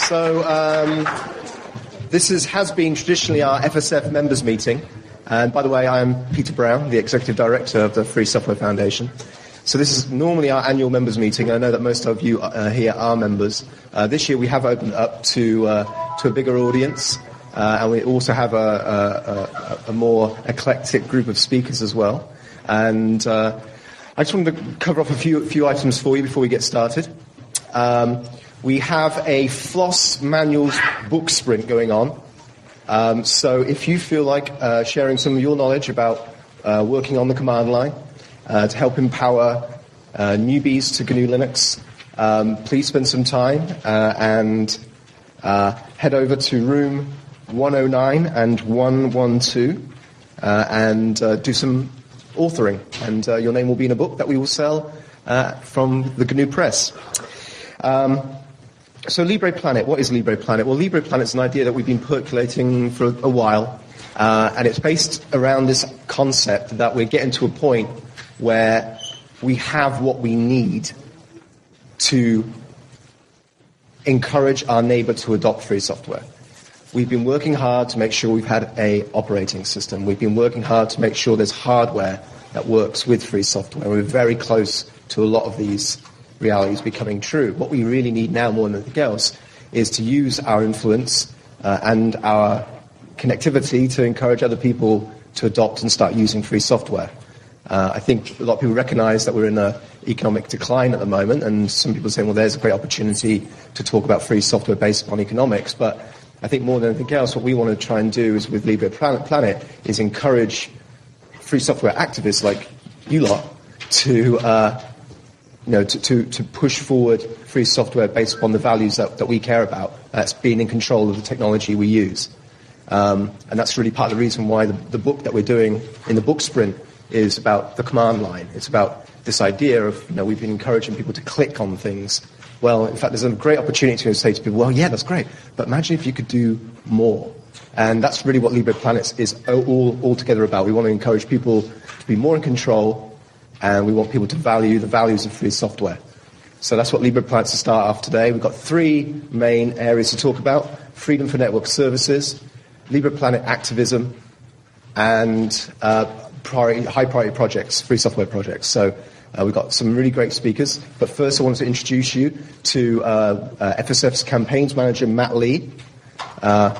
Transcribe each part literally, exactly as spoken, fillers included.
So um, this is, has been traditionally our F S F members meeting. And by the way, I am Peter Brown, the Executive Director of the Free Software Foundation. So this is normally our annual members meeting. I know that most of you uh, here are members. Uh, this year we have opened up to uh, to a bigger audience, uh, and we also have a, a, a more eclectic group of speakers as well. And uh, I just wanted to cover off a few few items for you before we get started. Um, we have a Floss Manuals book sprint going on. Um, so if you feel like uh, sharing some of your knowledge about uh, working on the command line uh, to help empower uh, newbies to G N U Linux, um, please spend some time uh, and uh, head over to room one oh nine and one twelve uh, and uh, do some authoring. And uh, your name will be in a book that we will sell uh, from the G N U Press. Um, So Libre Planet, what is Libre Planet? Well, Libre Planet is an idea that we've been percolating for a while, uh, and it's based around this concept that we're getting to a point where we have what we need to encourage our neighbor to adopt free software. We've been working hard to make sure we've had an operating system. We've been working hard to make sure there's hardware that works with free software. We're very close to a lot of these realities becoming true. What we really need now more than anything else is to use our influence uh, and our connectivity to encourage other people to adopt and start using free software. Uh, I think a lot of people recognize that we're in an economic decline at the moment, and some people are saying, well, there's a great opportunity to talk about free software based upon economics. But I think more than anything else, what we want to try and do is with Libre Planet is encourage free software activists like you lot to uh, You know, to, to, to push forward free software based upon the values that, that we care about. That's being in control of the technology we use. Um, and that's really part of the reason why the, the book that we're doing in the book sprint is about the command line. It's about this idea of, you know, we've been encouraging people to click on things. Well, in fact, there's a great opportunity to say to people, well, yeah, that's great, but imagine if you could do more. And that's really what Libre Planet is all, all together about. We want to encourage people to be more in control, and we want people to value the values of free software. So that's what Libre Planet's to start off today. We've got three main areas to talk about: freedom for network services, Libre Planet activism, and uh, priority, high priority projects, free software projects. So uh, we've got some really great speakers. But first I wanted to introduce you to uh, uh, F S F's campaigns manager, Matt Lee. Uh,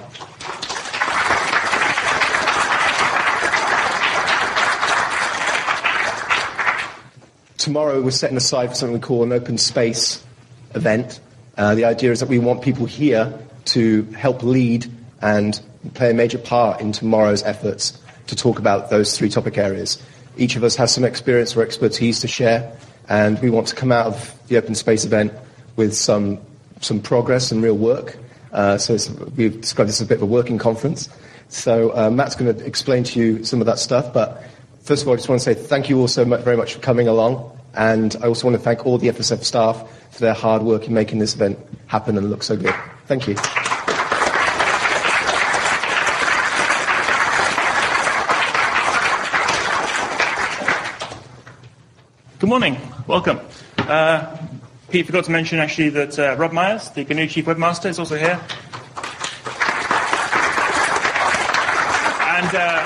Tomorrow we're setting aside for something we call an open space event. Uh, the idea is that we want people here to help lead and play a major part in tomorrow's efforts to talk about those three topic areas. Each of us has some experience or expertise to share, and we want to come out of the open space event with some some progress and real work. Uh, so it's, we've described this as a bit of a working conference. So uh, Matt's going to explain to you some of that stuff, but first of all, I just want to say thank you all so much, very much for coming along, and I also want to thank all the F S F staff for their hard work in making this event happen and look so good. Thank you. Good morning. Welcome. Uh, Pete forgot to mention actually that uh, Rob Myers, the G N U Chief Webmaster, is also here. And Uh,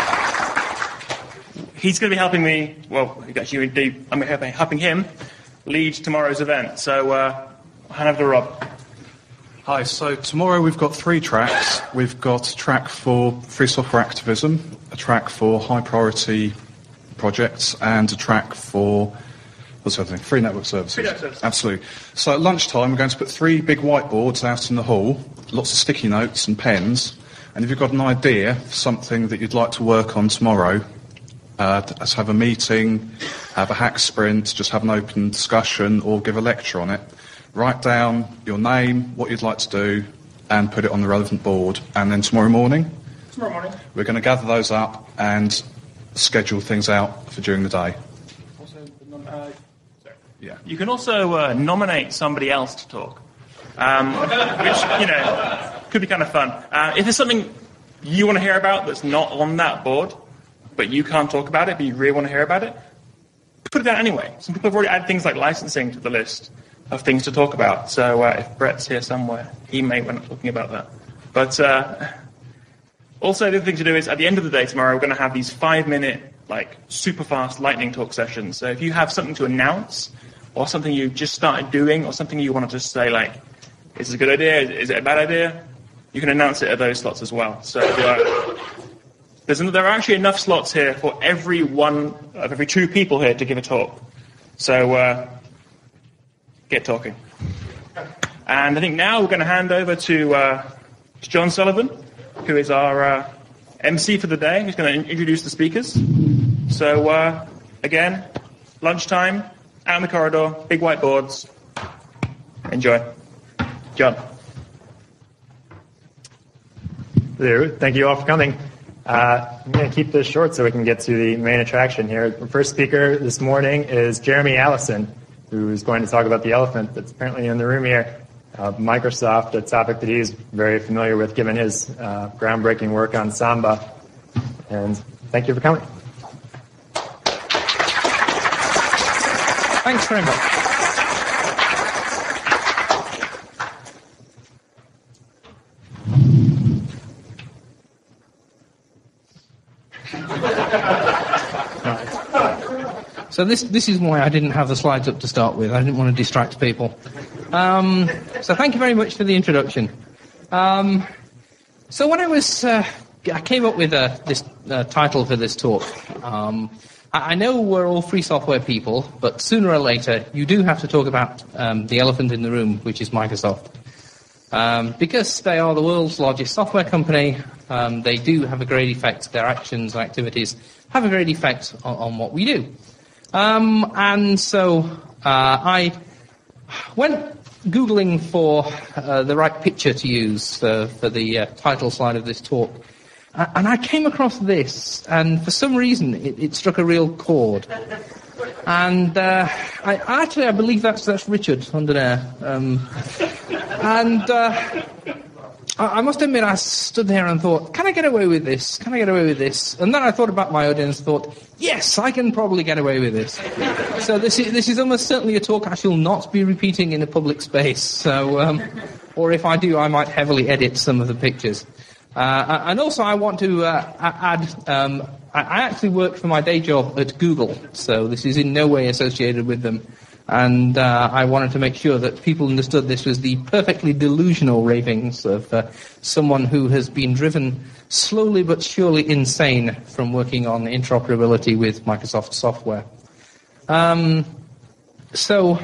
He's going to be helping me, well, actually, I'm helping him lead tomorrow's event. So, uh, I'll hand over to Rob. Hi, so tomorrow we've got three tracks. We've got a track for free software activism, a track for high priority projects, and a track for, what's the other thing? Free network services. Free network services. Absolutely. So at lunchtime, we're going to put three big whiteboards out in the hall, lots of sticky notes and pens. And if you've got an idea for something that you'd like to work on tomorrow, Uh, let's have a meeting, have a hack sprint, just have an open discussion or give a lecture on it. Write down your name, what you'd like to do, and put it on the relevant board. And then tomorrow morning, tomorrow morning, we're going to gather those up and schedule things out for during the day. Also, uh, sorry. Yeah. You can also uh, nominate somebody else to talk, um, which, you know, could be kind of fun. Uh, if there's something you want to hear about that's not on that board, but you can't talk about it, but you really want to hear about it, put it down anyway. Some people have already added things like licensing to the list. of things to talk about. So uh, if Brett's here somewhere, he may end up talking about that. But uh, also the other thing to do is at the end of the day tomorrow, we're going to have these five-minute, like, super fast lightning talk sessions. So if you have something to announce or something you just started doing or something you want to just say, like, is this a good idea? Is it a bad idea? You can announce it at those slots as well. So uh, there's, there are actually enough slots here for every one of every two people here to give a talk. So uh, get talking. And I think now we're going to hand over to, uh, to John Sullivan, who is our uh, M C for the day. He's going to introduce the speakers. So uh, again, lunchtime, out in the corridor, big whiteboards. Enjoy. John. Hello. Thank you all for coming. Uh, I'm going to keep this short so we can get to the main attraction here. The first speaker this morning is Jeremy Allison, who is going to talk about the elephant that's apparently in the room here. Uh, Microsoft, a topic that he's very familiar with given his uh, groundbreaking work on Samba. And thank you for coming. Thanks very much. So this this is why I didn't have the slides up to start with. I didn't want to distract people. Um, so thank you very much for the introduction. Um, so when I was, uh, I came up with uh, this uh, title for this talk. Um, I, I know we're all free software people, but sooner or later you do have to talk about um, the elephant in the room, which is Microsoft. Um, because they are the world's largest software company, um, they do have a great effect. Their actions and activities have a great effect on, on what we do. Um, and so uh, I went Googling for uh, the right picture to use uh, for the uh, title slide of this talk. Uh, and I came across this, and for some reason it, it struck a real chord. And uh, I, actually I believe that's, that's Richard under there. Um, and uh, I must admit, I stood there and thought, can I get away with this? Can I get away with this? And then I thought about my audience and thought, yes, I can probably get away with this. So this is, this is almost certainly a talk I shall not be repeating in a public space. So, um, or if I do, I might heavily edit some of the pictures. Uh, and also I want to uh, add, um, I actually work for my day job at Google, so this is in no way associated with them. And uh, I wanted to make sure that people understood this was the perfectly delusional ravings of uh, someone who has been driven slowly but surely insane from working on interoperability with Microsoft software. Um, so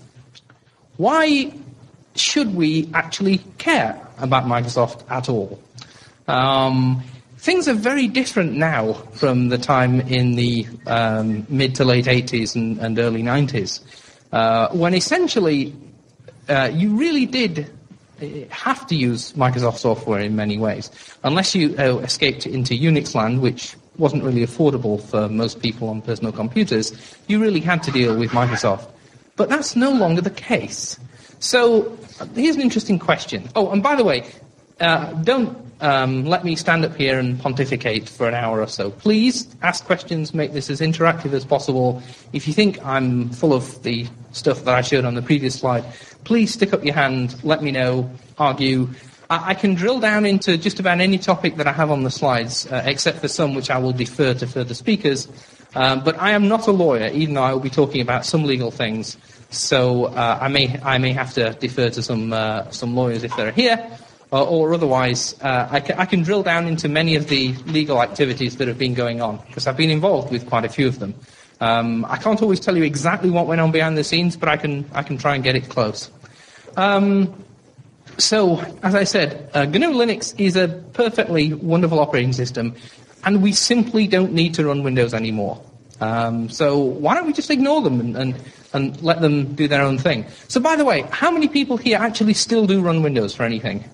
why should we actually care about Microsoft at all? Um, things are very different now from the time in the um, mid to late eighties and, and early nineties. Uh, when essentially uh, you really did have to use Microsoft software in many ways. Unless you uh, escaped into Unix land, which wasn't really affordable for most people on personal computers, you really had to deal with Microsoft. But that's no longer the case. So uh, here's an interesting question. Oh, and by the way, uh, don't um, let me stand up here and pontificate for an hour or so. Please ask questions, make this as interactive as possible. If you think I'm full of the stuff that I showed on the previous slide, please stick up your hand, let me know, argue. I, I can drill down into just about any topic that I have on the slides, uh, except for some which I will defer to further speakers. Um, but I am not a lawyer, even though I will be talking about some legal things. So uh, I may I may have to defer to some uh, some lawyers if they're here, or, or otherwise uh, I, ca- I can drill down into many of the legal activities that have been going on, because I've been involved with quite a few of them. Um, I can't always tell you exactly what went on behind the scenes, but I can I can try and get it close. Um, so, as I said, uh, G N U Linux is a perfectly wonderful operating system, and we simply don't need to run Windows anymore. Um, so why don't we just ignore them and, and, and let them do their own thing? So, by the way, how many people here actually still do run Windows for anything?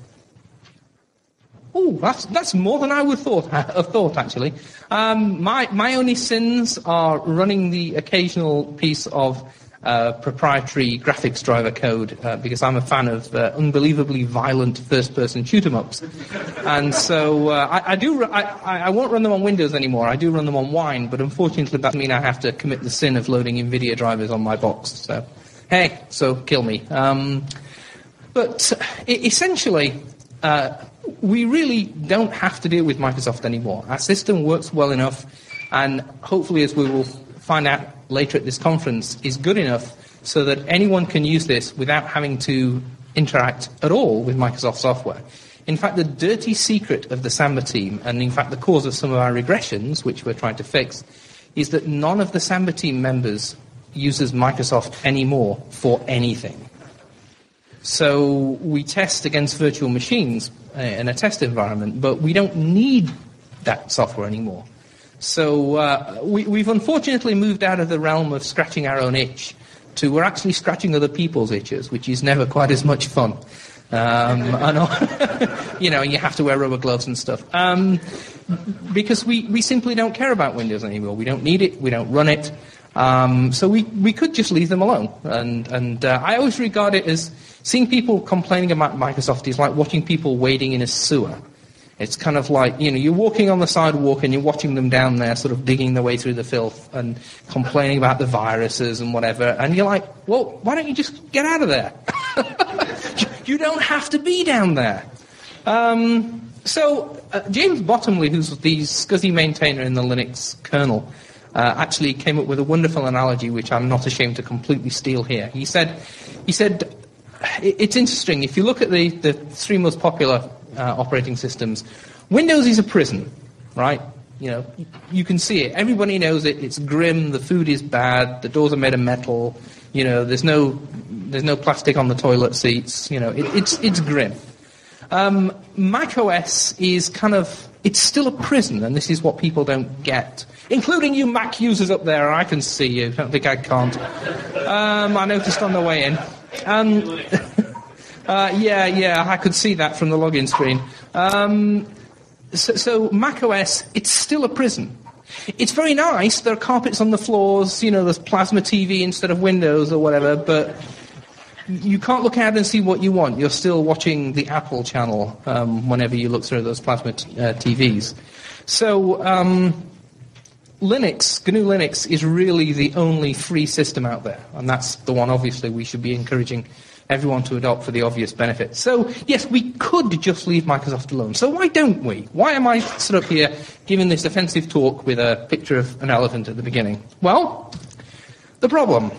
Oh, that's that's more than I would thought have thought actually. Um, my my only sins are running the occasional piece of uh, proprietary graphics driver code uh, because I'm a fan of uh, unbelievably violent first-person shoot-'em-ups, and so uh, I, I do I, I won't run them on Windows anymore. I do run them on Wine, but unfortunately that means I have to commit the sin of loading NVIDIA drivers on my box. So hey, so kill me. Um, but essentially, uh, we really don't have to deal with Microsoft anymore. Our system works well enough, and hopefully, as we will find out later at this conference, is good enough so that anyone can use this without having to interact at all with Microsoft software. In fact, the dirty secret of the Samba team, and in fact the cause of some of our regressions, which we're trying to fix, is that none of the Samba team members uses Microsoft anymore for anything. So we test against virtual machines uh, in a test environment, but we don't need that software anymore. So uh, we, we've unfortunately moved out of the realm of scratching our own itch to we're actually scratching other people's itches, which is never quite as much fun. Um, and, you know, you have to wear rubber gloves and stuff. Um, because we, we simply don't care about Windows anymore. We don't need it. We don't run it. Um, so we, we could just leave them alone. And, and uh, I always regard it as seeing people complaining about Microsoft is like watching people wading in a sewer. It's kind of like, you know, you're walking on the sidewalk and you're watching them down there sort of digging their way through the filth and complaining about the viruses and whatever. And you're like, well, why don't you just get out of there? You don't have to be down there. Um, so uh, James Bottomley, who's the SCSI maintainer in the Linux kernel, uh, actually came up with a wonderful analogy, which I'm not ashamed to completely steal here. He said, he said, it's interesting. If you look at the, the three most popular uh, operating systems, Windows is a prison, right? You know, you can see it. Everybody knows it. It's grim. The food is bad. The doors are made of metal. You know, there's no there's no plastic on the toilet seats. You know, it, it's it's grim. Um, Mac O S is kind of it's still a prison, and this is what people don't get, including you Mac users up there. I can see you. I don't think I can't. Um, I noticed on the way in. Um, uh, yeah, yeah, I could see that from the login screen. Um, so, so Mac O S, it's still a prison. It's very nice. There are carpets on the floors. You know, there's plasma T V instead of Windows or whatever. But you can't look out and see what you want. You're still watching the Apple channel um, whenever you look through those plasma t- uh, T Vs. So um, Linux, G N U Linux, is really the only free system out there, and that's the one. Obviously, we should be encouraging everyone to adopt for the obvious benefit. So, yes, we could just leave Microsoft alone. So why don't we? Why am I stood up here giving this offensive talk with a picture of an elephant at the beginning? Well, the problem,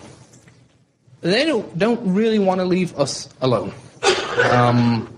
they don't, don't really want to leave us alone. Um,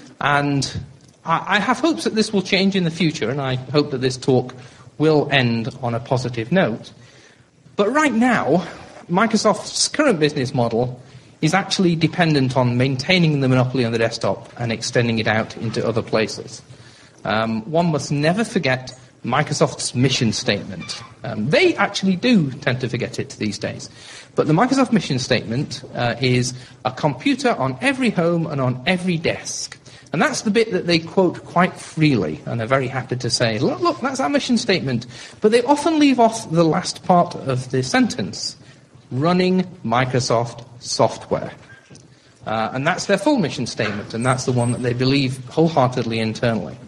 and I, I have hopes that this will change in the future, and I hope that this talk will end on a positive note. But right now, Microsoft's current business model is actually dependent on maintaining the monopoly on the desktop and extending it out into other places. Um, one must never forget Microsoft's mission statement. Um, they actually do tend to forget it these days. But the Microsoft mission statement uh, is a computer on every home and on every desk. And that's the bit that they quote quite freely and are very happy to say, look, look, that's our mission statement. But they often leave off the last part of the sentence, running Microsoft software. Uh, and that's their full mission statement, and that's the one that they believe wholeheartedly internally.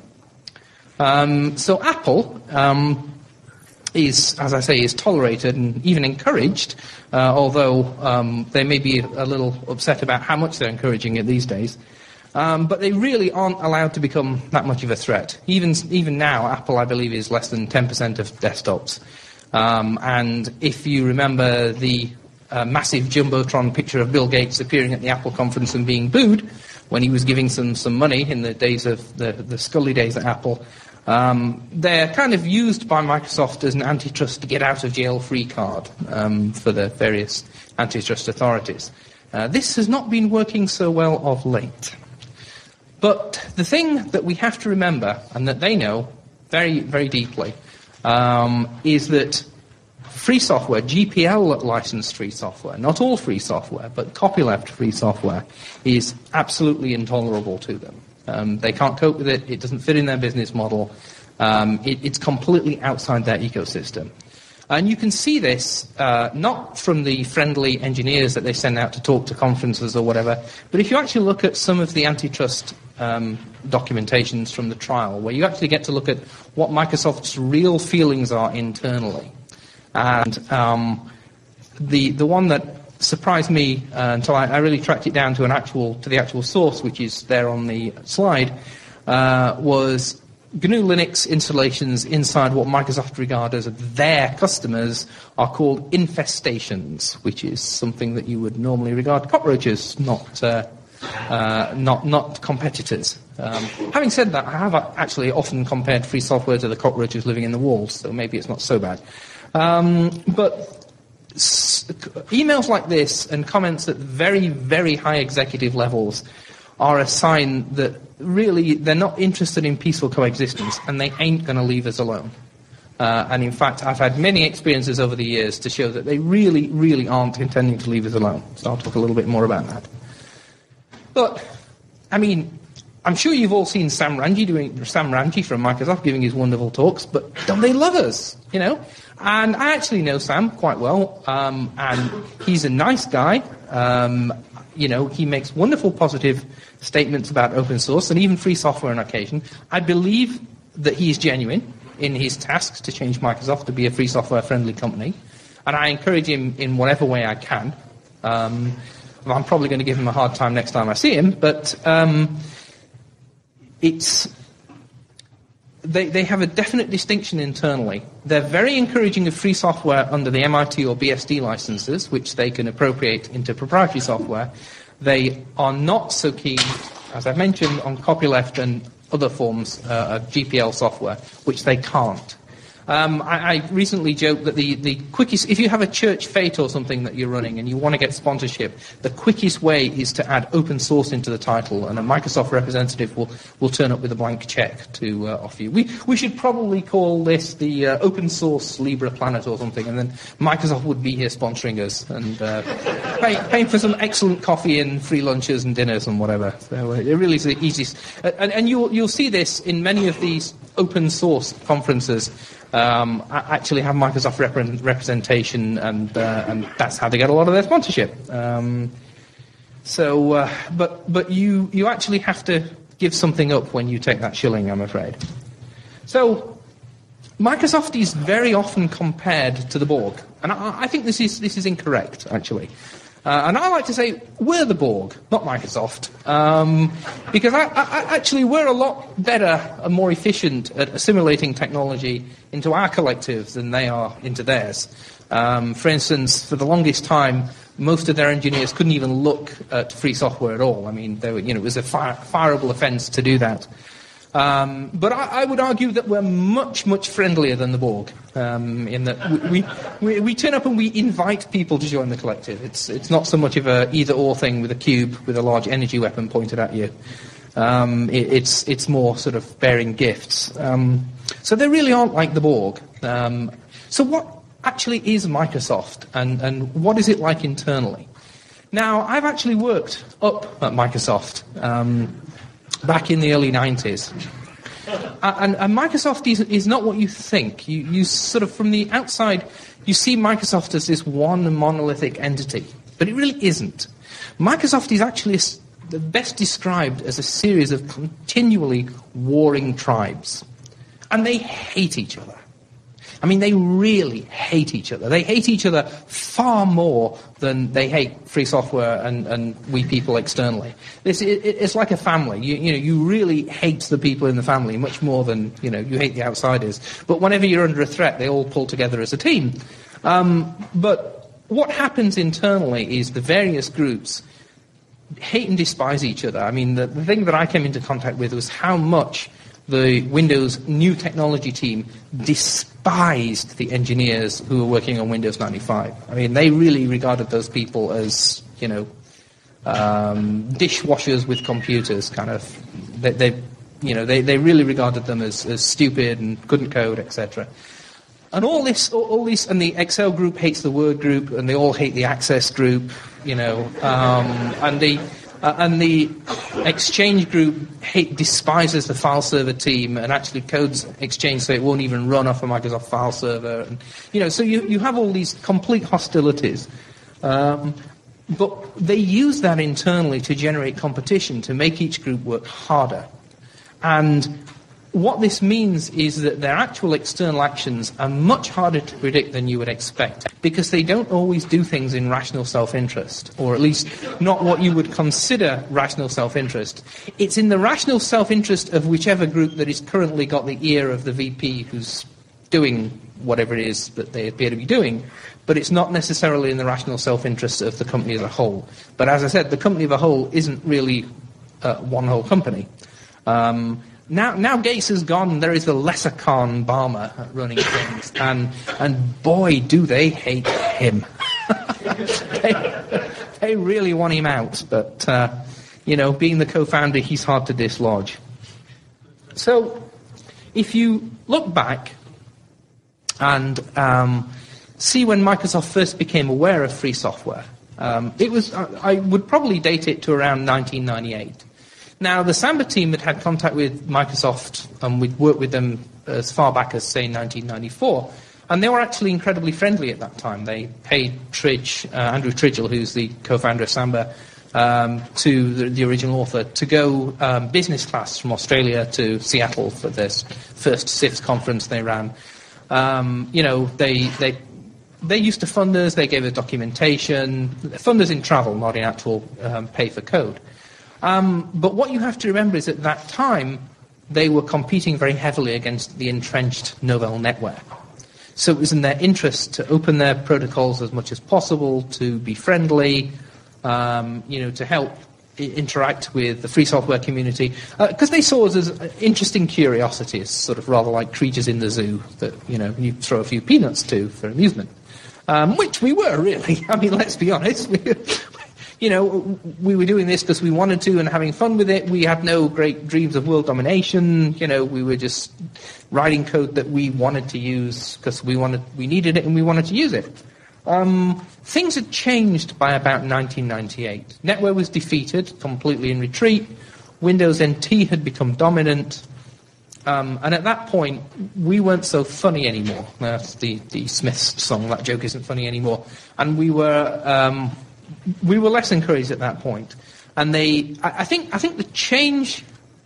Um, so Apple um, is, as I say, is tolerated and even encouraged, uh, although um, they may be a little upset about how much they're encouraging it these days. Um, but they really aren't allowed to become that much of a threat. Even even now, Apple, I believe, is less than ten percent of desktops. Um, and if you remember the uh, massive jumbotron picture of Bill Gates appearing at the Apple conference and being booed when he was giving some, some money in the days of the, the Scully days at Apple, um, they're kind of used by Microsoft as an antitrust get-out-of-jail-free card um, for the various antitrust authorities. Uh, this has not been working so well of late. But the thing that we have to remember, and that they know very, very deeply, um, is that free software, G P L-licensed free software, not all free software, but copyleft free software, is absolutely intolerable to them. Um, they can't cope with it. It doesn't fit in their business model. Um, it, it's completely outside their ecosystem. And you can see this uh, not from the friendly engineers that they send out to talk to conferences or whatever, but if you actually look at some of the antitrust um, documentations from the trial, where you actually get to look at what Microsoft's real feelings are internally. And um, the the one that surprised me uh, until I, I really tracked it down to an actual to the actual source, which is there on the slide, uh, was G N U Linux installations inside what Microsoft regard as their customers are called infestations, which is something that you would normally regard cockroaches, not uh, uh, not not competitors. Um, having said that, I have actually often compared free software to the cockroaches living in the walls, so maybe it's not so bad. Um, but s- emails like this and comments at very, very high executive levels are a sign that really they're not interested in peaceful coexistence, and they ain't going to leave us alone. Uh, and in fact, I've had many experiences over the years to show that they really, really aren't intending to leave us alone. So I'll talk a little bit more about that. But, I mean, I'm sure you've all seen Sam Ranji doing Sam Ranji from Microsoft giving his wonderful talks, but don't they love us? You know, and I actually know Sam quite well, um, and he's a nice guy. Um, you know, he makes wonderful, positive statements about open source and even free software on occasion. I believe that he is genuine in his tasks to change Microsoft to be a free software-friendly company, and I encourage him in whatever way I can. Um, I'm probably going to give him a hard time next time I see him, but um, it's they, they have a definite distinction internally. They're very encouraging of free software under the M I T or B S D licenses, which they can appropriate into proprietary software. They are not so keen, as I've mentioned, on copyleft and other forms uh, of G P L software, which they can't. Um, I, I recently joked that the, the quickest, if you have a church fete or something that you're running and you want to get sponsorship, the quickest way is to add open source into the title, and a Microsoft representative will, will turn up with a blank check to uh, offer you. We, we should probably call this the uh, open source Libra Planet or something, and then Microsoft would be here sponsoring us and uh, pay, paying for some excellent coffee and free lunches and dinners and whatever. So uh, it really is the easiest. Uh, and and you'll, you'll see this in many of these open source conferences. Um, actually have Microsoft rep- representation, and uh, and that's how they get a lot of their sponsorship. Um, so, uh, but but you you actually have to give something up when you take that shilling, I'm afraid. So, Microsoft is very often compared to the Borg, and I, I think this is this is incorrect, actually. Uh, and I like to say we're the Borg, not Microsoft, um, because I, I, actually we're a lot better and more efficient at assimilating technology into our collectives than they are into theirs. Um, for instance, for the longest time, most of their engineers couldn't even look at free software at all. I mean, they were, you know, it was a fire, fireable offence to do that. Um, but I, I would argue that we're much, much friendlier than the Borg, um, in that we, we, we turn up and we invite people to join the collective. It's, it's not so much of a either-or thing with a cube with a large energy weapon pointed at you. Um, it, it's, it's more sort of bearing gifts. Um, so they really aren't like the Borg. Um, so what actually is Microsoft, and, and what is it like internally? Now, I've actually worked up at Microsoft um, back in the early nineties. And, and Microsoft is, is not what you think. You, you sort of, from the outside, you see Microsoft as this one monolithic entity. But it really isn't. Microsoft is actually a, best described as a series of continually warring tribes. And they hate each other. I mean, they really hate each other. They hate each other far more than they hate free software and, and we people externally. This, it, it's like a family. You, you know, you really hate the people in the family much more than, you know, you hate the outsiders. But whenever you're under a threat, they all pull together as a team. Um, but what happens internally is the various groups hate and despise each other. I mean, the, the thing that I came into contact with was how much the Windows new technology team despised the engineers who were working on Windows ninety-five. I mean, they really regarded those people as, you know, um, dishwashers with computers, kind of. They, they you know, they, they really regarded them as, as stupid and couldn't code, et cetera. And all this, all, all this, and the Excel group hates the Word group, and they all hate the Access group, you know, um, and the. Uh, and the Exchange group hate, despises the file server team and actually codes Exchange so it won't even run off a Microsoft file server. And, you know, so you, you have all these complete hostilities. Um, but they use that internally to generate competition, to make each group work harder. And what this means is that their actual external actions are much harder to predict than you would expect, because they don't always do things in rational self-interest, or at least not what you would consider rational self-interest. It's in the rational self-interest of whichever group that has currently got the ear of the V P who's doing whatever it is that they appear to be doing, but it's not necessarily in the rational self-interest of the company as a whole. But as I said, the company as a whole isn't really uh, one whole company. Um, Now, now Gates has gone, there is the lesser Khan Balmer running things, and and boy, do they hate him. they, they really want him out, but, uh, you know, being the co-founder, he's hard to dislodge. So, if you look back and um, see when Microsoft first became aware of free software, um, it was, I, I would probably date it to around nineteen ninety-eight. Now, the Samba team had had contact with Microsoft, and we'd worked with them as far back as, say, nineteen ninety-four, and they were actually incredibly friendly at that time. They paid Tridge, uh, Andrew Tridgell, who's the co-founder of Samba, um, to the, the original author, to go um, business class from Australia to Seattle for this first C I F S conference they ran. Um, you know, they they they used to fund us, they gave us documentation, fund us in travel, not in actual um, pay for code. Um, but what you have to remember is at that time, they were competing very heavily against the entrenched Novell NetWare. So it was in their interest to open their protocols as much as possible, to be friendly, um, you know, to help I- interact with the free software community, because uh, they saw us as interesting curiosities, sort of rather like creatures in the zoo that, you know, you throw a few peanuts to for amusement, um, which we were, really. I mean, let's be honest. You know, we were doing this because we wanted to and having fun with it. We had no great dreams of world domination. You know, we were just writing code that we wanted to use because we wanted, we needed it and we wanted to use it. Um, things had changed by about nineteen ninety-eight. NetWare was defeated, completely in retreat. Windows N T had become dominant. Um, and at that point, we weren't so funny anymore. That's the, the Smiths song, That Joke Isn't Funny Anymore. And we were... Um, We were less encouraged at that point, and they. I, I think. I think the change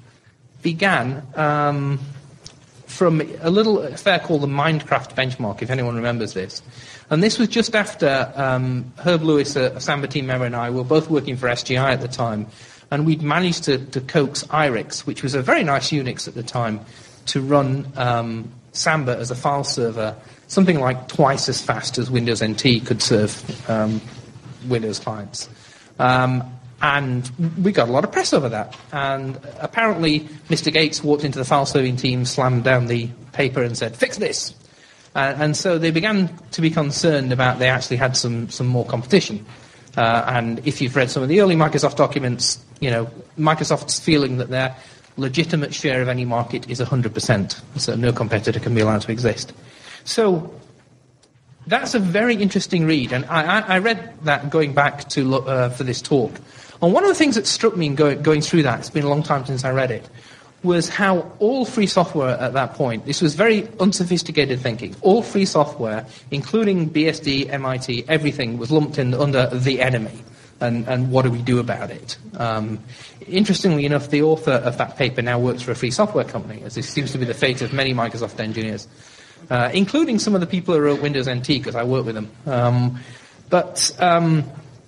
began um, from a little affair called the Minecraft benchmark, if anyone remembers this. And this was just after um, Herb Lewis, a, a Samba team member, and I were both working for S G I at the time, and we'd managed to, to coax I R I X, which was a very nice Unix at the time, to run um, Samba as a file server, something like twice as fast as Windows N T could serve. Um, Windows clients. Um, and we got a lot of press over that. And apparently Mister Gates walked into the file-serving team, slammed down the paper and said, fix this. Uh, and so they began to be concerned about they actually had some, some more competition. Uh, and if you've read some of the early Microsoft documents, you know, Microsoft's feeling that their legitimate share of any market is one hundred percent. So no competitor can be allowed to exist. So that's a very interesting read, and I, I read that going back to look, uh, for this talk. And one of the things that struck me in go, going through that, it's been a long time since I read it, was how all free software at that point, this was very unsophisticated thinking, all free software, including B S D, M I T, everything was lumped in under the enemy, and, and what do we do about it? Um, interestingly enough, the author of that paper now works for a free software company, as this seems to be the fate of many Microsoft engineers. Uh, including some of the people who wrote Windows N T, because I work with them. Um, but um,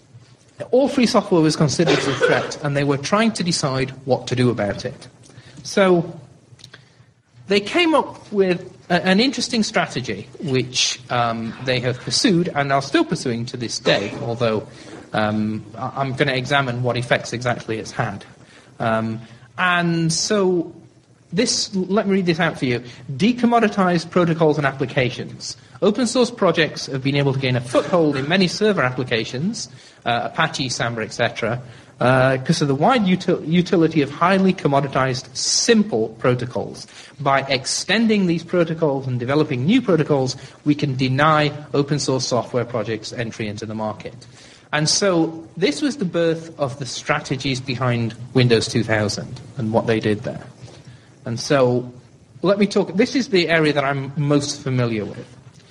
all free software was considered as a threat, and they were trying to decide what to do about it. So they came up with a, an interesting strategy, which um, they have pursued and are still pursuing to this day, although um, I'm going to examine what effects exactly it's had. Um, and so... This, let me read this out for you. Decommoditized protocols and applications. Open source projects have been able to gain a foothold in many server applications, uh, Apache, Samba, et cetera, because uh, of the wide util- utility of highly commoditized, simple protocols. By extending these protocols and developing new protocols, we can deny open source software projects entry into the market. And so this was the birth of the strategies behind Windows two thousand and what they did there. And so, let me talk, this is the area that I'm most familiar with.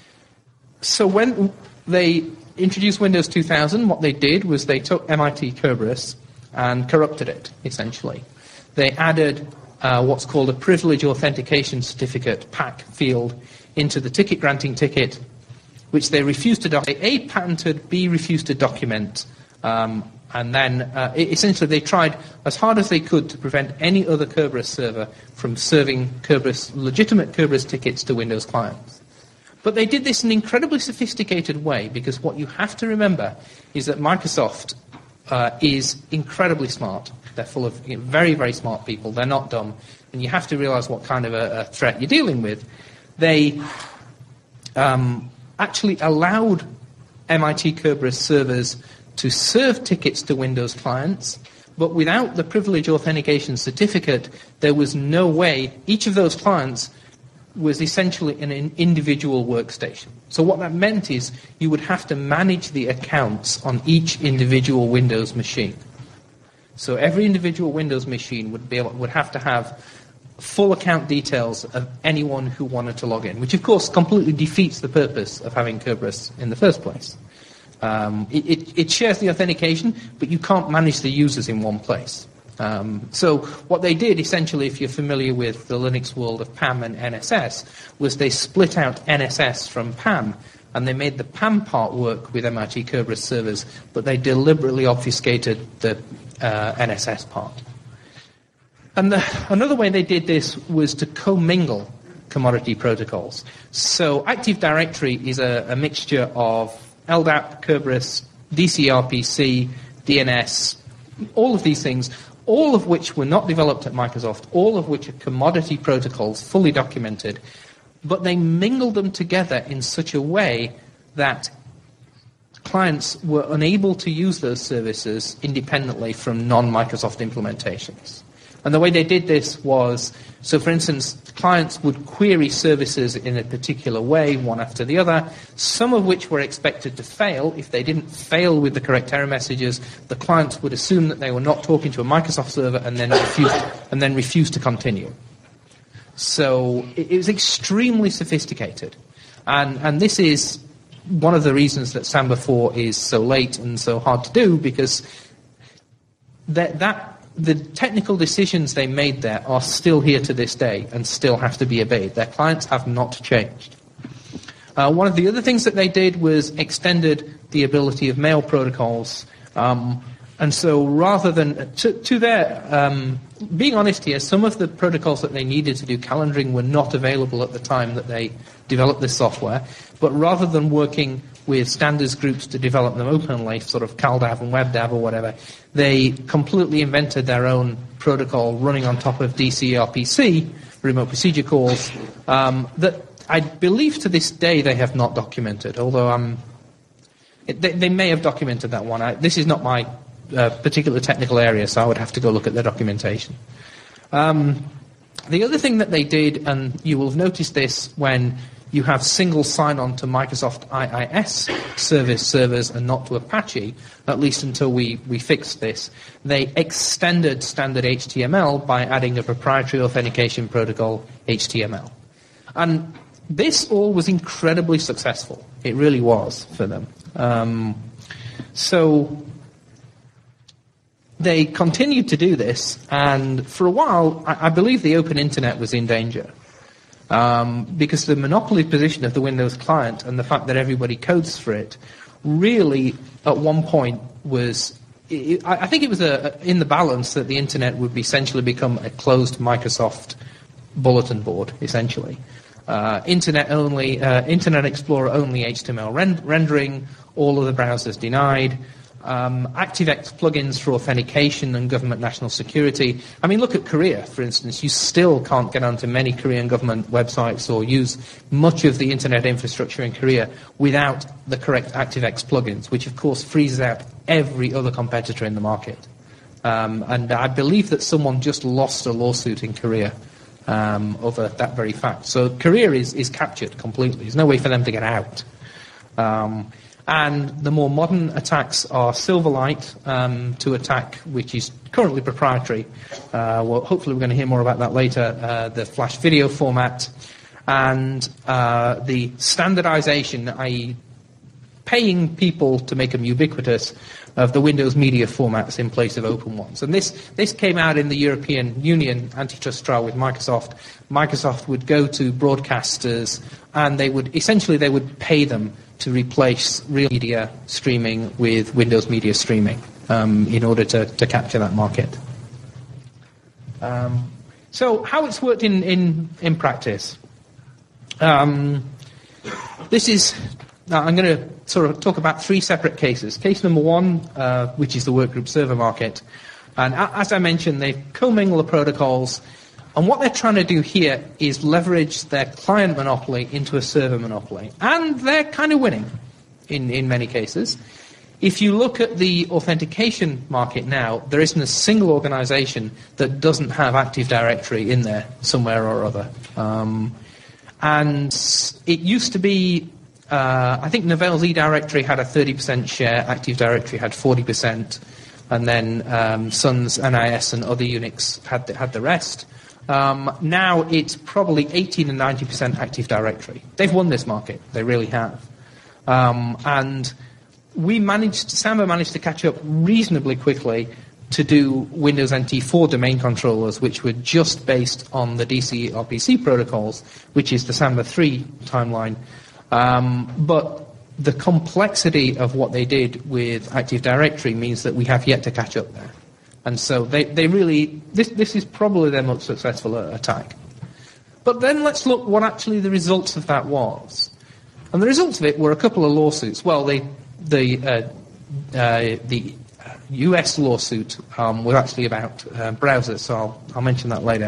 So when they introduced Windows two thousand, what they did was they took M I T Kerberos and corrupted it, essentially. They added uh, what's called a Privilege Authentication Certificate, P A C, field into the ticket granting ticket, which they refused to document. A, patented, B, refused to document. Um, and then, uh, essentially, they tried as hard as they could to prevent any other Kerberos server from serving Kerberos, legitimate Kerberos tickets to Windows clients. But they did this in an incredibly sophisticated way, because what you have to remember is that Microsoft uh, is incredibly smart. They're full of you know, very, very smart people. They're not dumb. And you have to realize what kind of a, a threat you're dealing with. They um, actually allowed M I T Kerberos servers to serve tickets to Windows clients, but without the Privilege Authentication Certificate, there was no way. Each of those clients was essentially an individual workstation. So what that meant is you would have to manage the accounts on each individual Windows machine. So every individual Windows machine would be able, would have to have full account details of anyone who wanted to log in, which of course completely defeats the purpose of having Kerberos in the first place. Um, it, it, it shares the authentication, but you can't manage the users in one place. Um, so what they did, essentially, if you're familiar with the Linux world of P A M and N S S, was they split out N S S from P A M, and they made the P A M part work with M I T Kerberos servers, but they deliberately obfuscated the uh, N S S part. And the, another way they did this was to commingle commodity protocols. So Active Directory is a, a mixture of L D A P, Kerberos, D C R P C, D N S, all of these things, all of which were not developed at Microsoft, all of which are commodity protocols, fully documented, but they mingled them together in such a way that clients were unable to use those services independently from non-Microsoft implementations. And the way they did this was, so for instance, clients would query services in a particular way, one after the other, some of which were expected to fail. If they didn't fail with the correct error messages, the clients would assume that they were not talking to a Microsoft server and then refused, and then refused to continue. So it, it was extremely sophisticated. And, and this is one of the reasons that Samba four is so late and so hard to do, because that, that the technical decisions they made there are still here to this day and still have to be obeyed. Their clients have not changed. Uh, one of the other things that they did was extended the ability of mail protocols. Um, and so rather than, to, to their, um, being honest here, some of the protocols that they needed to do calendaring were not available at the time that they developed this software. But rather than working with standards groups to develop them openly, sort of CalDAV and WebDAV or whatever, they completely invented their own protocol running on top of D C R P C, remote procedure calls, um, that I believe to this day they have not documented, although um, it, they, they may have documented that one. I, this is not my uh, particular technical area, so I would have to go look at their documentation. Um, the other thing that they did, and you will have noticed this when you have single sign-on to Microsoft I I S service servers and not to Apache, at least until we, we fixed this. They extended standard H T M L by adding a proprietary authentication protocol, H T M L. And this all was incredibly successful. It really was for them. Um, so they continued to do this, and for a while, I, I believe the open internet was in danger. Um, because the monopoly position of the Windows client and the fact that everybody codes for it really, at one point, was... It, I think it was a, a, in the balance that the internet would essentially become a closed Microsoft bulletin board, essentially. Uh, internet only, uh, Internet Explorer only H T M L rend- rendering, all of the browsers denied. Um, ActiveX plugins for authentication and government national security. I mean, look at Korea, for instance. You still can't get onto many Korean government websites or use much of the internet infrastructure in Korea without the correct ActiveX plugins, which of course freezes out every other competitor in the market. Um, and I believe that someone just lost a lawsuit in Korea um, over that very fact. So Korea is, is captured completely. There's no way for them to get out. Um, And the more modern attacks are Silverlight um, to attack, which is currently proprietary. Uh, well, hopefully we're going to hear more about that later. Uh, the Flash video format and uh, the standardization, that is paying people to make them ubiquitous of the Windows Media formats in place of open ones. And this, this came out in the European Union antitrust trial with Microsoft. Microsoft would go to broadcasters and they would, essentially they would pay them to replace real media streaming with Windows Media streaming um, in order to, to capture that market. Um, so how it's worked in, in, in practice. Um, this is... Now, I'm going to sort of talk about three separate cases. Case number one, uh, which is the workgroup server market. And a- as I mentioned, they commingle the protocols. And what they're trying to do here is leverage their client monopoly into a server monopoly. And they're kind of winning in, in many cases. If you look at the authentication market now, there isn't a single organization that doesn't have Active Directory in there somewhere or other. Um, and it used to be... Uh, I think Novell's eDirectory had a thirty percent share, Active Directory had forty percent, and then um, Sun's N I S and other Unix had the, had the rest. Um, now it's probably eighteen and ninety percent Active Directory. They've won this market, they really have. Um, and we managed, Samba managed to catch up reasonably quickly to do Windows N T four domain controllers, which were just based on the D C R P C protocols, which is the Samba three timeline. Um, but the complexity of what they did with Active Directory means that we have yet to catch up there. And so they, they really, this, this is probably their most successful attack. But then let's look what actually the results of that was. And the results of it were a couple of lawsuits. Well, they, the, uh, uh, the U S lawsuit um, was actually about uh, browsers, so I'll, I'll mention that later.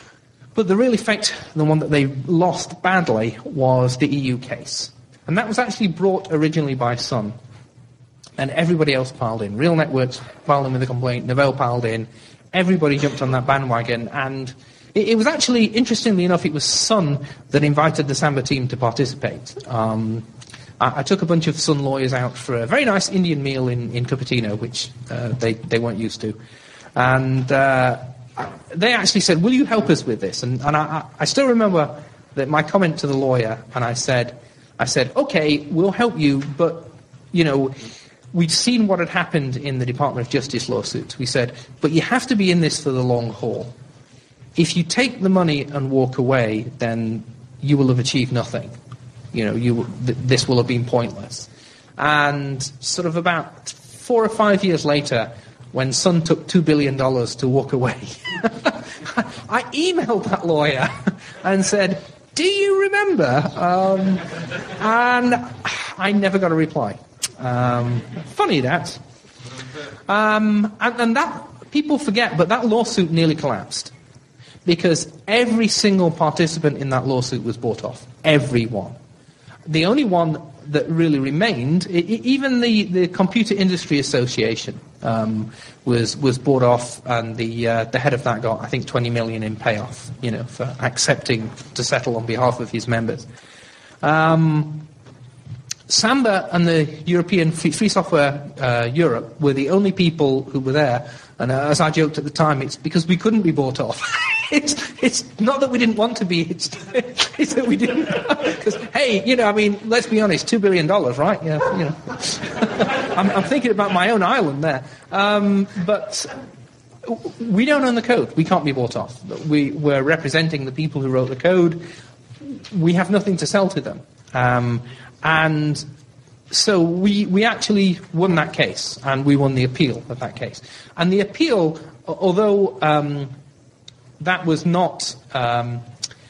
But the real effect, the one that they lost badly, was the E U case. And that was actually brought originally by Sun. And everybody else piled in. Real Networks piled in with a complaint. Novell piled in. Everybody jumped on that bandwagon. And it, it was actually, interestingly enough, it was Sun that invited the Samba team to participate. Um, I, I took a bunch of Sun lawyers out for a very nice Indian meal in, in Cupertino, which uh, they, they weren't used to. And... Uh, They actually said, will you help us with this? And, and I, I still remember that my comment to the lawyer, and I said, I said, okay, we'll help you, but, you know, we'd seen what had happened in the Department of Justice lawsuit. We said, but you have to be in this for the long haul. If you take the money and walk away, then you will have achieved nothing. You know, you, th- this will have been pointless. And sort of about four or five years later, when Sun took two billion dollars to walk away, I emailed that lawyer and said, do you remember? Um, and I never got a reply. Um, funny that. Um, and, and that, people forget, but that lawsuit nearly collapsed. Because every single participant in that lawsuit was bought off. Everyone. The only one that really remained, I- even the, the Computer Industry Association um, was was bought off, and the uh, the head of that got, I think, twenty million in payoff, you know, for accepting to settle on behalf of his members. Um, Samba and the European Free, free Software uh, Europe were the only people who were there, and uh, as I joked at the time, it's because we couldn't be bought off. It's, it's not that we didn't want to be, it's, it's that we didn't. Because, hey, you know, I mean, let's be honest, two billion dollars, right? Yeah, you know. I'm, I'm thinking about my own island there. Um, but we don't own the code. We can't be bought off. We, we're representing the people who wrote the code. We have nothing to sell to them. Um, and so we, we actually won that case, and we won the appeal of that case. And the appeal, although... Um, That was not um,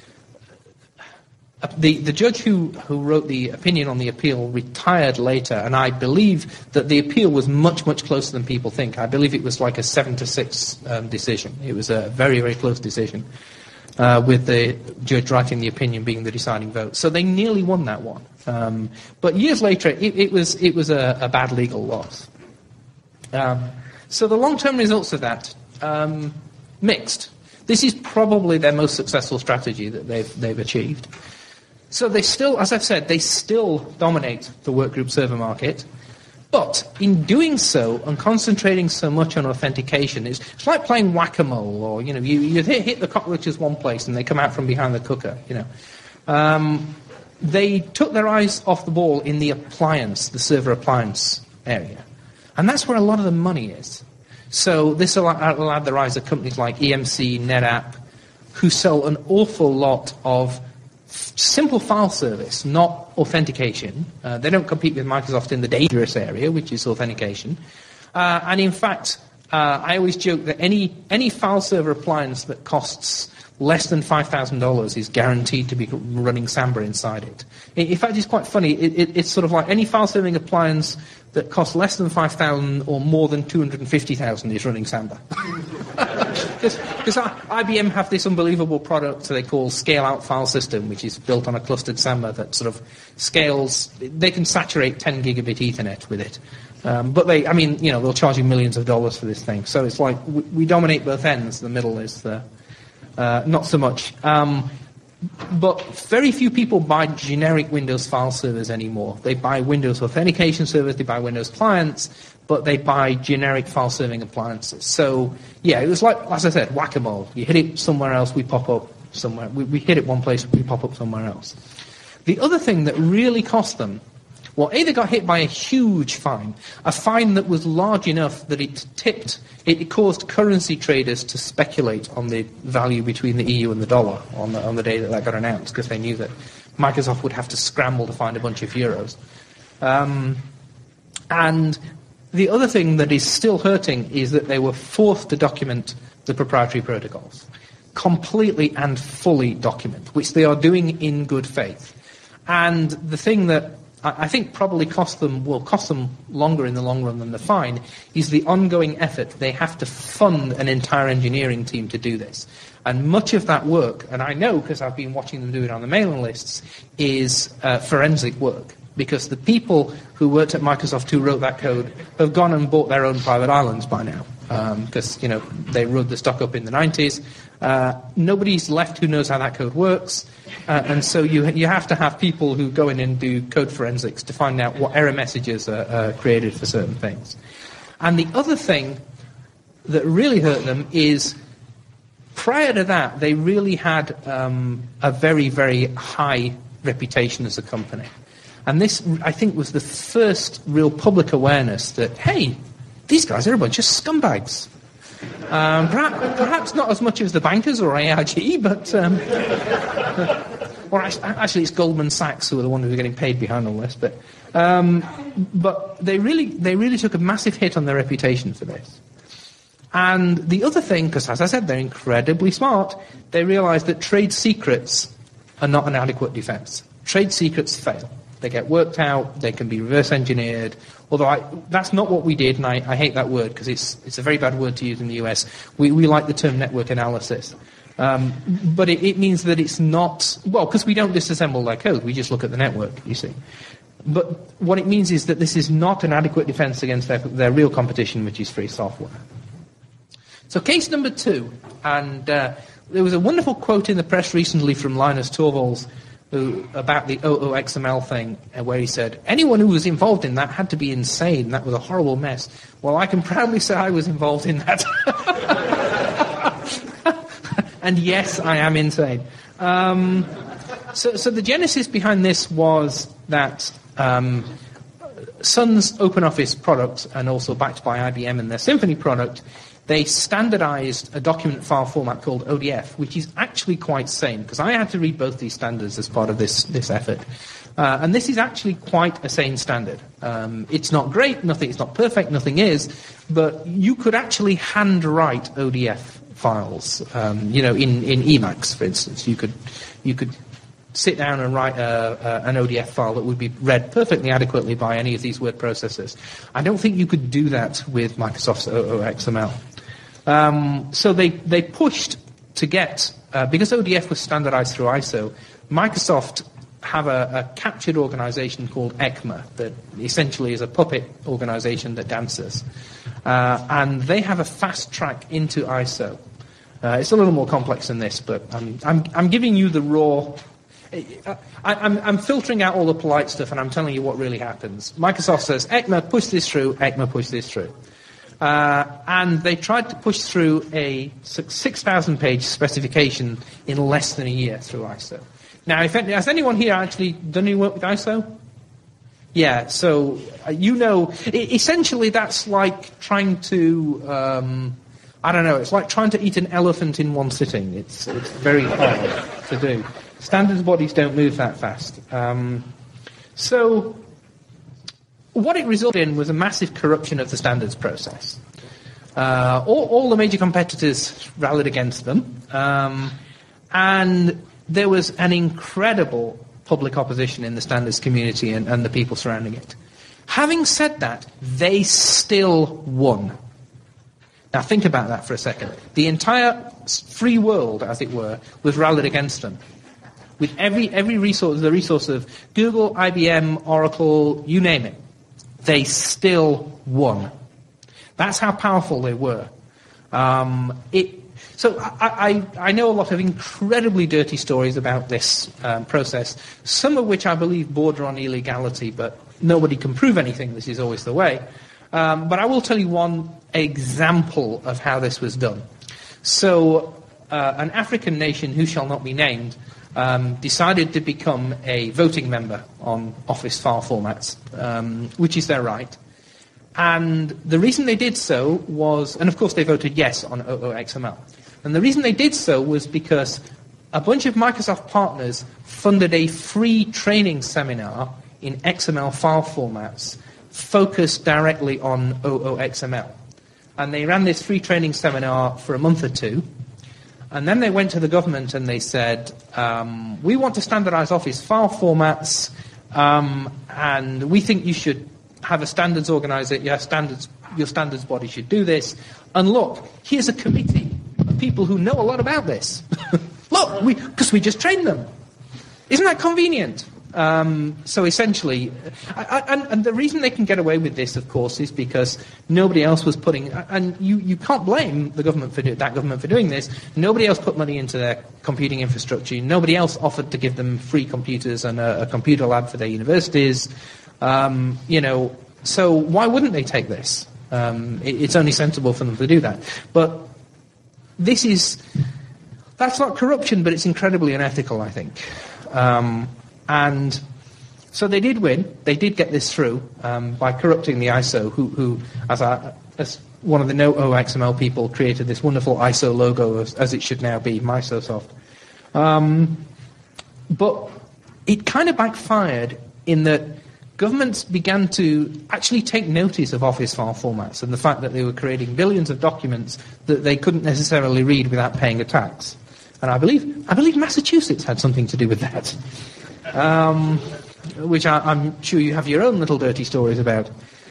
the the judge who, who wrote the opinion on the appeal retired later, and I believe that the appeal was much much closer than people think. I believe it was like a seven to six um, decision. It was a very very close decision, uh, with the judge writing the opinion being the deciding vote. So they nearly won that one. Um, but years later, it, it was it was a, a bad legal loss. Um, so the long term results of that um, mixed. This is probably their most successful strategy that they've they've achieved. So they still, as I've said, they still dominate the workgroup server market. But in doing so and concentrating so much on authentication, it's, it's like playing whack-a-mole, or you know, you, you hit, hit the cockroaches one place and they come out from behind the cooker. You know, um, they took their eyes off the ball in the appliance, the server appliance area. And that's where a lot of the money is. So this allowed the rise of companies like E M C, NetApp, who sell an awful lot of f- simple file service, not authentication. Uh, they don't compete with Microsoft in the dangerous area, which is authentication. Uh, and in fact, uh, I always joke that any any file server appliance that costs less than five thousand dollars is guaranteed to be running Samba inside it. In, in fact, it's quite funny. It, it, it's sort of like any file serving appliance that costs less than five thousand dollars or more than two hundred fifty thousand dollars is running Samba. Because I B M have this unbelievable product they call Scale-Out File System, which is built on a clustered Samba that sort of scales. They can saturate ten gigabit Ethernet with it. Um, but they, I mean, you know, they'll charge you millions of dollars for this thing. So it's like we, we dominate both ends. The middle is the, uh, not so much. Um, but very few people buy generic Windows file servers anymore. They buy Windows authentication servers, they buy Windows clients, but they buy generic file serving appliances. So, yeah, it was like, as I said, whack-a-mole. You hit it somewhere else, we pop up somewhere. We, we hit it one place, we pop up somewhere else. The other thing that really cost them, well, A, they got hit by a huge fine, a fine that was large enough that it tipped, it caused currency traders to speculate on the value between the E U and the dollar on the, on the day that that got announced, because they knew that Microsoft would have to scramble to find a bunch of euros. Um, and the other thing that is still hurting is that they were forced to document the proprietary protocols, completely and fully document, which they are doing in good faith. And the thing that I think probably cost them, will cost them longer in the long run than the fine, is the ongoing effort. They have to fund an entire engineering team to do this. And much of that work, and I know because I've been watching them do it on the mailing lists, is uh, forensic work. Because the people who worked at Microsoft who wrote that code have gone and bought their own private islands by now. Because, um, you know, they wrote the stock up in the nineties. Uh, nobody's left who knows how that code works. Uh, and so you you have to have people who go in and do code forensics to find out what error messages are, are created for certain things. And the other thing that really hurt them is prior to that, they really had um, a very, very high reputation as a company. And this, I think, was the first real public awareness that, hey, these guys are a bunch of scumbags. Um, perhaps, perhaps not as much as the bankers or A I G, but... Um, or actually, it's Goldman Sachs who are the ones who are getting paid behind all this. But, um, but they really, they really took a massive hit on their reputation for this. And the other thing, because as I said, they're incredibly smart, they realized that trade secrets are not an adequate defense. Trade secrets fail. They get worked out, they can be reverse engineered, although I, that's not what we did, and I, I hate that word because it's, it's a very bad word to use in the U S. We, we like the term network analysis. Um, but it, it means that it's not, well, because we don't disassemble their code, we just look at the network, you see. But what it means is that this is not an adequate defense against their, their real competition, which is free software. So case number two, and uh, there was a wonderful quote in the press recently from Linus Torvalds who, about the O O X M L thing, where he said, anyone who was involved in that had to be insane. That was a horrible mess. Well, I can proudly say I was involved in that. And yes, I am insane. Um, so, so the genesis behind this was that um, Sun's OpenOffice product, and also backed by I B M and their Symphony product, they standardized a document file format called O D F, which is actually quite sane, because I had to read both these standards as part of this, this effort. Uh, and this is actually quite a sane standard. Um, it's not great, nothing, it's not perfect, nothing is, but you could actually handwrite O D F files. Um, you know, in, in Emacs, for instance, you could you could sit down and write a, a, an O D F file that would be read perfectly adequately by any of these word processors. I don't think you could do that with Microsoft's O O X M L. Um, so they, they pushed to get, uh, because O D F was standardized through I S O, Microsoft have a, a captured organization called ECMA that essentially is a puppet organization that dances. Uh, and they have a fast track into I S O. Uh, it's a little more complex than this, but I'm, I'm, I'm giving you the raw... I, I'm, I'm filtering out all the polite stuff, and I'm telling you what really happens. Microsoft says, ECMA, push this through, ECMA, push this through. Uh, and they tried to push through a six thousand page specification in less than a year through I S O. Now, if any, has anyone here actually done any work with I S O? Yeah, so uh, you know, I- essentially that's like trying to, um, I don't know, it's like trying to eat an elephant in one sitting. It's, it's very hard to do. Standards bodies don't move that fast. Um, so what it resulted in was a massive corruption of the standards process. Uh, all, all the major competitors rallied against them, um, and there was an incredible public opposition in the standards community and, and the people surrounding it. Having said that, they still won. Now think about that for a second. The entire free world, as it were, was rallied against them. With every every resource, the resource of Google, I B M, Oracle, you name it, they still won. That's how powerful they were. Um, it, so I, I, I know a lot of incredibly dirty stories about this um, process, some of which I believe border on illegality, but nobody can prove anything. This is always the way. Um, but I will tell you one example of how this was done. So uh, an African nation, who shall not be named, um, decided to become a voting member on Office file formats, um, which is their right. And the reason they did so was, and of course they voted yes on O O X M L. And the reason they did so was because a bunch of Microsoft partners funded a free training seminar in X M L file formats focused directly on O O X M L. And they ran this free training seminar for a month or two. And then they went to the government and they said, um, we want to standardize Office file formats, um, and we think you should have a standards organizer, your standards, your standards body should do this. And look, here's a committee of people who know a lot about this. Look, we, because we just trained them. Isn't that convenient? Um, so essentially, I, I, and, and the reason they can get away with this, of course, is because nobody else was putting, and you, you can't blame the government for do, that government for doing this. Nobody else put money into their computing infrastructure. Nobody else offered to give them free computers and a, a computer lab for their universities. Um, you know, so why wouldn't they take this? Um, it, it's only sensible for them to do that. But this is, that's not corruption, but it's incredibly unethical, I think. Um, and so they did win. They did get this through um, by corrupting the I S O, who, who as, a, as one of the no O X M L people, created this wonderful I S O logo, as, as it should now be, Microsoft. Um, but it kind of backfired in that governments began to actually take notice of Office file formats and the fact that they were creating billions of documents that they couldn't necessarily read without paying a tax. And I believe I believe Massachusetts had something to do with that, um, which I, I'm sure you have your own little dirty stories about.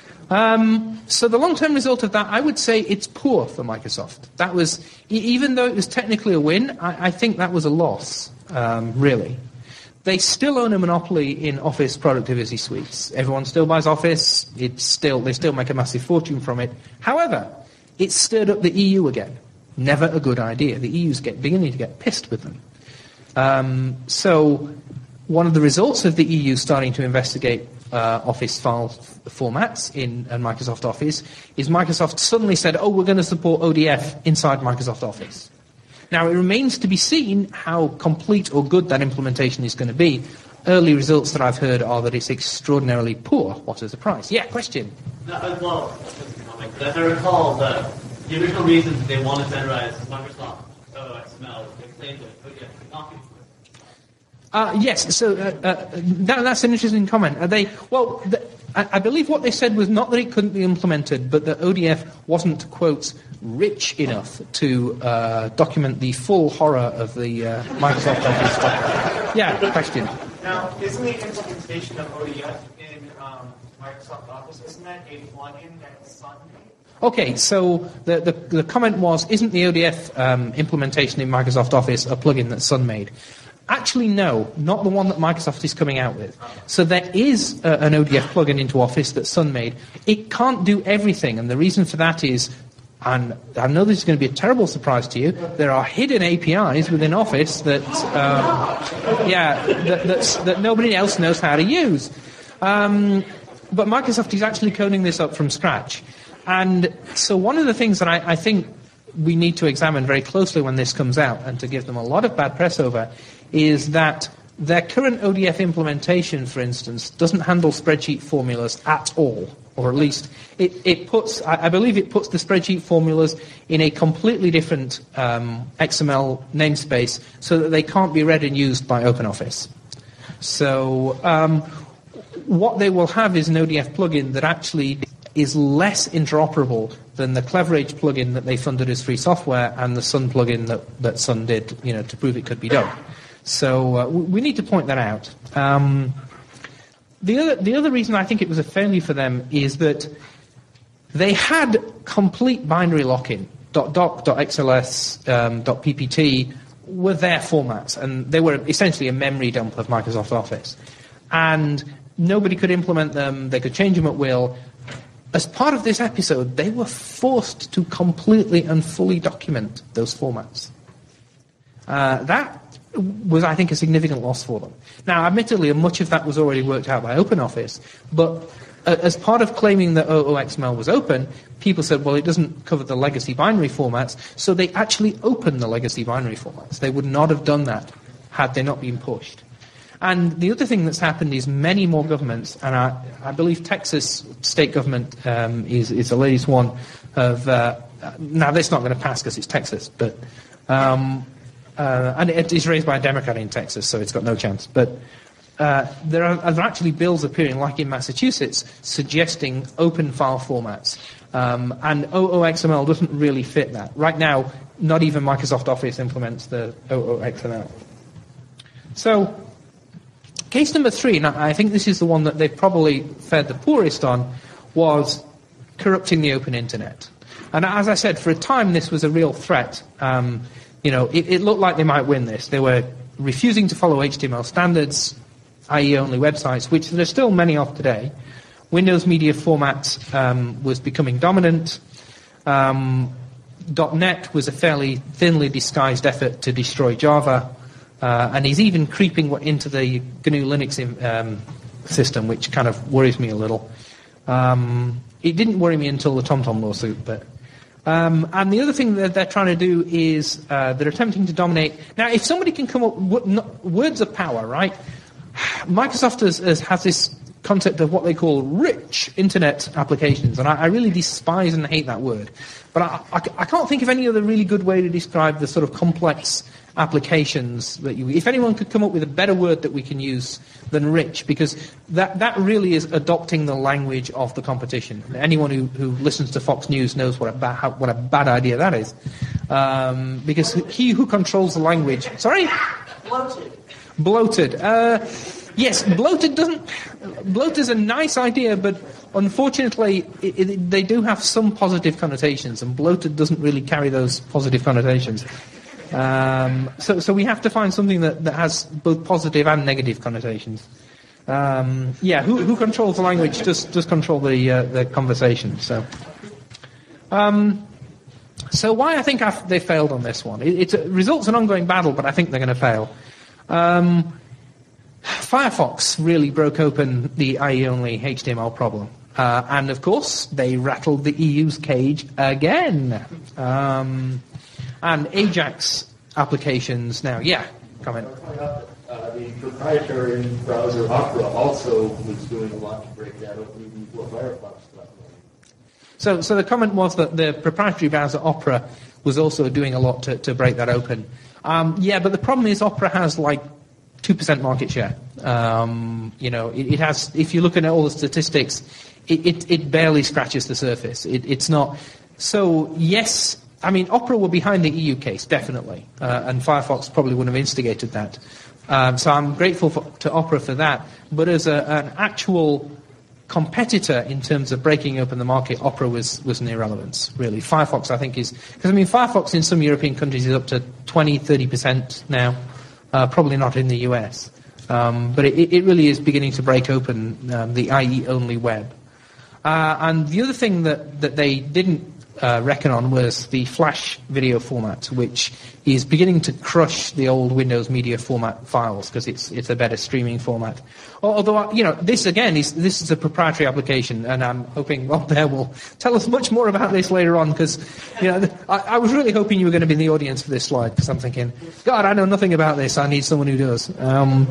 Um, so the long-term result of that, I would say it's poor for Microsoft. That was, even though it was technically a win, I, I think that was a loss, um, really. They still own a monopoly in Office productivity suites. Everyone still buys Office. It's still, they still make a massive fortune from it. However, it stirred up the E U again. Never a good idea. The E U's get, beginning to get pissed with them. Um, so one of the results of the E U starting to investigate uh, Office file f- formats in uh, Microsoft Office is Microsoft suddenly said, oh, we're going to support O D F inside Microsoft Office. Now, it remains to be seen how complete or good that implementation is going to be. Early results that I've heard are that it's extraordinarily poor. What is the price? Yeah, question. No, well, as I recall, the, the original reason they want to standardize Microsoft O X M L, they claimed it, but yet not. Uh, yes, so uh, uh, that, that's an interesting comment. Are they, well, the, I, I believe what they said was not that it couldn't be implemented, but that O D F wasn't, quote, rich enough to uh, document the full horror of the uh, Microsoft Office stuff. Yeah, question. Now, isn't the implementation of O D F in um, Microsoft Office, isn't that a plugin that's Sun made? Okay, so the, the, the comment was, isn't the O D F um, implementation in Microsoft Office a plugin that Sun made? Actually, no, not the one that Microsoft is coming out with. So there is uh, an O D F plugin into Office that Sun made. It can't do everything, and the reason for that is, and I know this is going to be a terrible surprise to you, there are hidden A P Is within Office that, um, yeah, that, that's, that nobody else knows how to use. Um, but Microsoft is actually coding this up from scratch. And so one of the things that I, I think we need to examine very closely when this comes out, and to give them a lot of bad press over, is that their current O D F implementation, for instance, doesn't handle spreadsheet formulas at all, or at least it, it puts, I, I believe it puts the spreadsheet formulas in a completely different um, X M L namespace so that they can't be read and used by OpenOffice. So um, what they will have is an O D F plugin that actually is less interoperable than the CleverAge plugin that they funded as free software and the Sun plugin that, that Sun did, you know, to prove it could be done. So uh, we need to point that out. Um, the other the other reason I think it was a failure for them is that they had complete binary lock-in. .doc, .xls, um, .ppt were their formats, and they were essentially a memory dump of Microsoft Office. And nobody could implement them. They could change them at will. As part of this episode, they were forced to completely and fully document those formats. Uh, that was, I think, a significant loss for them. Now, admittedly, much of that was already worked out by OpenOffice, but uh, as part of claiming that O O X M L was open, people said, well, it doesn't cover the legacy binary formats, so they actually opened the legacy binary formats. They would not have done that had they not been pushed. And the other thing that's happened is many more governments, and I, I believe Texas state government um, is, is the latest one, of, uh, now that's not going to pass because it's Texas, but um, Uh, and it is raised by a Democrat in Texas, so it's got no chance. But uh, there are, are actually bills appearing, like in Massachusetts, suggesting open file formats. Um, and O O X M L doesn't really fit that. Right now, not even Microsoft Office implements the O O X M L. So, case number three, and I think this is the one that they've probably fared the poorest on, was corrupting the open internet. And as I said, for a time, this was a real threat. Um, You know, it, it looked like they might win this. They were refusing to follow H T M L standards, that is only websites, which there are still many of today. Windows Media Format um, was becoming dominant. Um, .NET was a fairly thinly disguised effort to destroy Java, uh, and is even creeping into the G N U Linux um, system, which kind of worries me a little. Um, it didn't worry me until the TomTom lawsuit, but... Um, and the other thing that they're trying to do is uh, they're attempting to dominate. Now, if somebody can come up with words of power, right? Microsoft has, has, has this concept of what they call rich internet applications, and I, I really despise and hate that word. But I, I, I can't think of any other really good way to describe the sort of complex applications that you. If anyone could come up with a better word that we can use than rich, because that, that really is adopting the language of the competition. Anyone who, who listens to Fox News knows what a, ba- how, what a bad idea that is. Um, because he who controls the language... Sorry? Bloated. Bloated. Uh, yes, bloated doesn't... Bloated is a nice idea, but unfortunately it, it, they do have some positive connotations, and bloated doesn't really carry those positive connotations. Um, so, so we have to find something that, that has both positive and negative connotations. Um, yeah, who, who controls the language does, does control the uh, the conversation. So, um, so why I think I've, they failed on this one? It, it results in an ongoing battle, but I think they're going to fail. Um, Firefox really broke open the I E only H T M L problem, uh, and of course they rattled the E U's cage again. Um, And Ajax applications now, yeah, comment. Uh, the proprietary browser Opera also was doing a lot to break that open even before Firefox got running. So, so the comment was that the proprietary browser Opera was also doing a lot to, to break that open. Um, yeah, but the problem is Opera has like two percent market share. Um, you know, it, it has. If you look at all the statistics, it, it, it barely scratches the surface. It, it's not. So yes. I mean, Opera were behind the E U case, definitely, uh, and Firefox probably wouldn't have instigated that. Um, so I'm grateful for, to Opera for that. But as a, an actual competitor in terms of breaking open the market, Opera was, was an irrelevance, really. Firefox, I think, is... Because, I mean, Firefox in some European countries is up to twenty, thirty percent now, uh, probably not in the U S. Um, but it, it really is beginning to break open um, the I E-only web. Uh, and the other thing that, that they didn't uh, reckon on was the Flash video format, which is beginning to crush the old Windows Media Format files because it's it's a better streaming format. Although, you know, this again is this is a proprietary application, and I'm hoping Rob there will tell us much more about this later on because, you know, I, I was really hoping you were going to be in the audience for this slide because I'm thinking, God, I know nothing about this. I need someone who does. Um,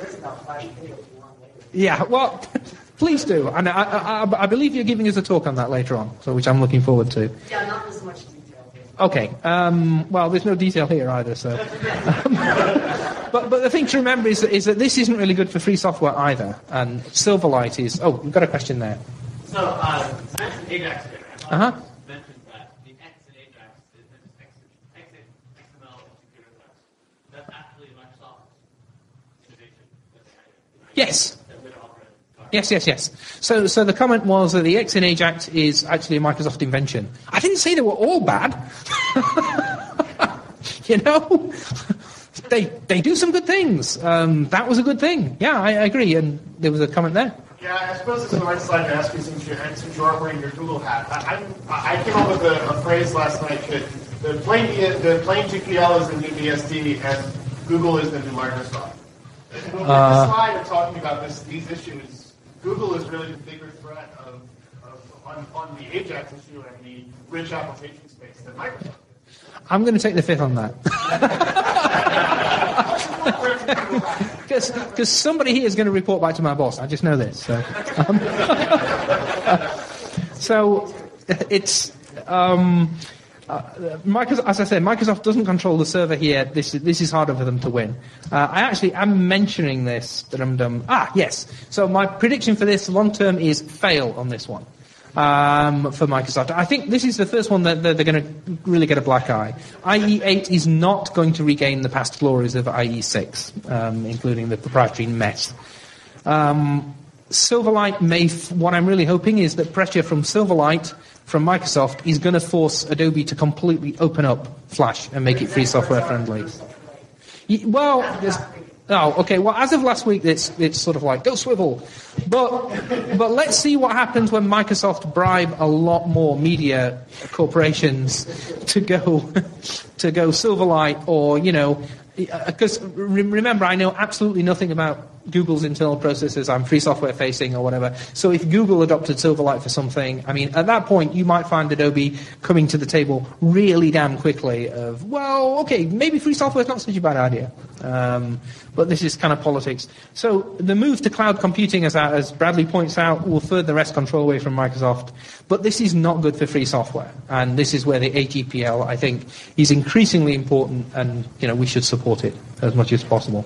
yeah, well, please do, and I, I, I believe you're giving us a talk on that later on, so which I'm looking forward to. Yeah, not as much detail. Okay. Um, well, there's no detail here either, so. Um, but but the thing to remember is that, is that this isn't really good for free software either, and Silverlight is. Oh, we've got a question there. So, uh, you mentioned Ajax here. Uh huh. Mentioned that the X in Ajax is X, X, X M L and computer class. That's actually Microsoft innovation. Yes. Yes, yes, yes. So, so the comment was that the X in Ajax is actually a Microsoft invention. I didn't say they were all bad. You know, they they do some good things. Um, that was a good thing. Yeah, I, I agree. And there was a comment there. Yeah, I suppose it's the right slide to ask you since you, since you are wearing your Google hat. I, I, I came up with a, a phrase last night that the plain the plain G P L is the new B S D and Google is the new Microsoft. With Uh, the slide of talking about this, these issues, Google is really the bigger threat of, of on, on the Ajax issue and the rich application space than Microsoft. I'm going to take the fifth on that. Because somebody here is going to report back to my boss. I just know this. So, um, so it's um, uh, Microsoft. As I said, Microsoft doesn't control the server here. This is this is harder for them to win. Uh, I actually am mentioning this. Dum-dum. Ah, yes. So my prediction for this long term is fail on this one. Um, for Microsoft. I think this is the first one that, that they're going to really get a black eye. I E eight is not going to regain the past glories of I E six, um, including the proprietary mess. Um, Silverlight may, f- what I'm really hoping is that pressure from Silverlight, from Microsoft, is going to force Adobe to completely open up Flash and make it free software friendly. Y- Well, there's, oh, okay. Well, as of last week, it's it's sort of like go swivel, but but let's see what happens when Microsoft bribe a lot more media corporations to go to go Silverlight, or you know, because re- remember, I know absolutely nothing about Google's internal processes. I'm free software facing or whatever. So if Google adopted Silverlight for something, I mean, at that point, you might find Adobe coming to the table really damn quickly of, well, okay, maybe free software is not such a bad idea. Um, but this is kind of politics. So the move to cloud computing, as, as Bradley points out, will further wrest control away from Microsoft. But this is not good for free software. And this is where the A G P L, I think, is increasingly important, and you know we should support it as much as possible.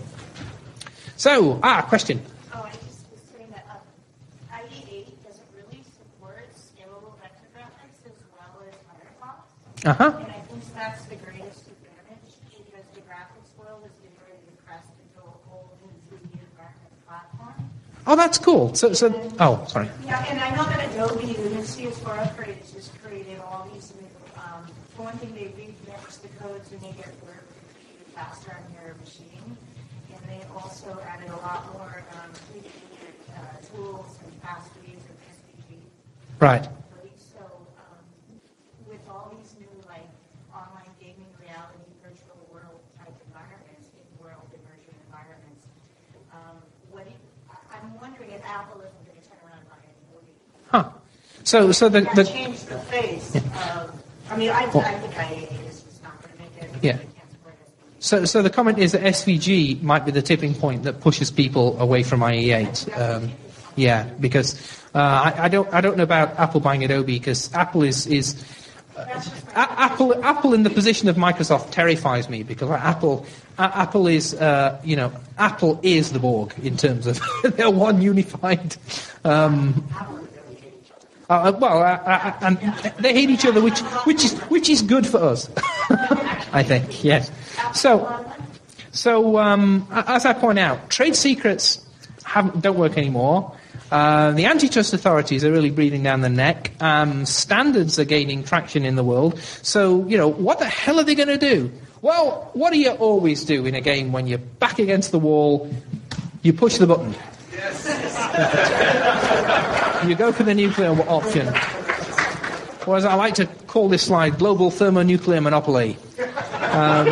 So, ah, question. Oh, I just was saying that um, I E eight doesn't really support scalable vector graphics as well as Firefox. Uh-huh. And I think that's the greatest advantage because the graphics world is getting ready to crest into a whole new three D environment platform. Oh, that's cool. So, so, oh, sorry. Yeah, and I know that Adobe, the new C S four upgrade, has just created all these new, um, for one thing, they remixed the code to make it work faster on your machine. And they also added a lot more um, uh, tools and fast reads of S V G. Right. So um, with all these new like online gaming reality, virtual world type environments, in-world immersion environments, um, what do you, I- I'm wondering if Apple isn't going to turn around on Adobe. Huh. So, so the, That the changed the face of. I mean, I, I think I A A is just not going to make it. Yeah. So, so the comment is that S V G might be the tipping point that pushes people away from I E eight. Um, yeah, because uh, I, I don't, I don't know about Apple buying Adobe because Apple is is uh, A- Apple, Apple in the position of Microsoft terrifies me because Apple, A- Apple is, uh, you know, Apple is the Borg in terms of they're one unified. Um, Uh, well, uh, uh, and they hate each other, which which is which is good for us, I think. Yes. So, so um, as I point out, trade secrets haven't, don't work anymore. Uh, the antitrust authorities are really breathing down the neck. Um, standards are gaining traction in the world. So, you know, what the hell are they going to do? Well, what do you always do in a game when you're back against the wall? You push the button. You go for the nuclear option. or as I like to call this slide, global thermonuclear monopoly. Um,